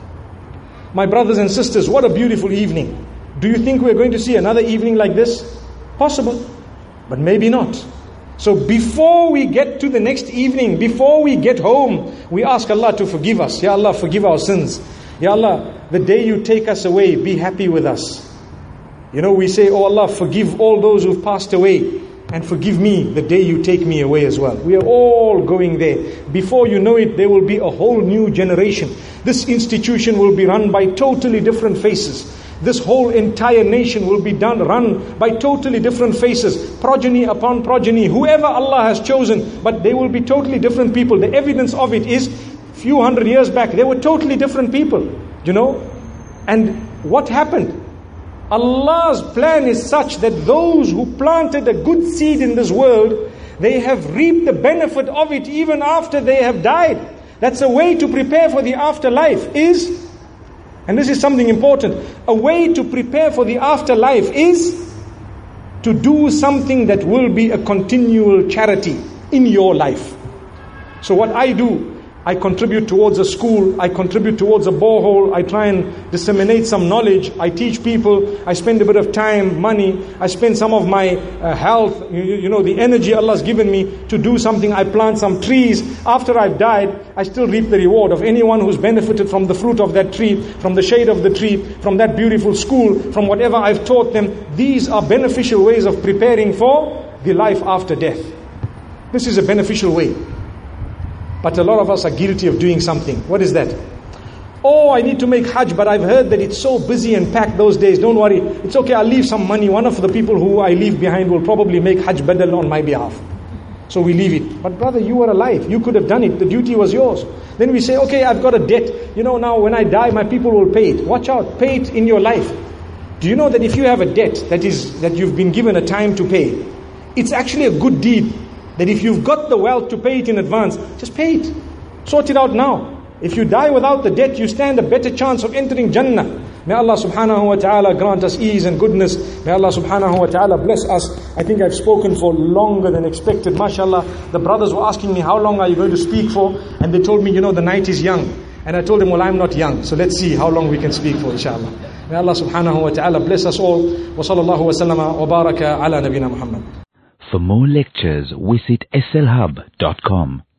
My brothers and sisters, what a beautiful evening. Do you think we're going to see another evening like this? Possible, but maybe not. So before we get to the next evening, before we get home, we ask Allah to forgive us. Ya Allah, forgive our sins. Ya Allah, the day you take us away, be happy with us. You know, we say, oh Allah, forgive all those who've passed away, and forgive me the day you take me away as well. We are all going there. Before you know it, there will be a whole new generation. This institution will be run by totally different faces. This whole entire nation will be done, run by totally different faces. Progeny upon progeny, whoever Allah has chosen, but they will be totally different people. The evidence of it is, few hundred years back, they were totally different people. You know? And what happened? Allah's plan is such that those who planted a good seed in this world, they have reaped the benefit of it even after they have died. That's a way to prepare for the afterlife is, and this is something important, a way to prepare for the afterlife is to do something that will be a continual charity in your life. So what I do, I contribute towards a school, I contribute towards a borehole, I try and disseminate some knowledge, I teach people, I spend a bit of time, money, I spend some of my uh, health, you, you know, the energy Allah's given me to do something, I plant some trees. After I've died, I still reap the reward of anyone who's benefited from the fruit of that tree, from the shade of the tree, from that beautiful school, from whatever I've taught them. These are beneficial ways of preparing for the life after death. This is a beneficial way. But a lot of us are guilty of doing something. What is that? Oh, I need to make Hajj, but I've heard that it's so busy and packed those days. Don't worry. It's okay, I'll leave some money. One of the people who I leave behind will probably make Hajj badal on my behalf. So we leave it. But brother, you were alive. You could have done it. The duty was yours. Then we say, okay, I've got a debt. You know, now when I die, my people will pay it. Watch out. Pay it in your life. Do you know that if you have a debt that is that you've been given a time to pay, it's actually a good deed. That if you've got the wealth to pay it in advance, just pay it. Sort it out now. If you die without the debt, you stand a better chance of entering Jannah. May Allah subhanahu wa ta'ala grant us ease and goodness. May Allah subhanahu wa ta'ala bless us. I think I've spoken for longer than expected. MashaAllah, the brothers were asking me, how long are you going to speak for? And they told me, you know, the night is young. And I told them, well, I'm not young. So let's see how long we can speak for, inshallah. May Allah subhanahu wa ta'ala bless us all. Wa sallallahu wa sallama wa baraka ala nabina Muhammad. For more lectures, visit S L hub dot com.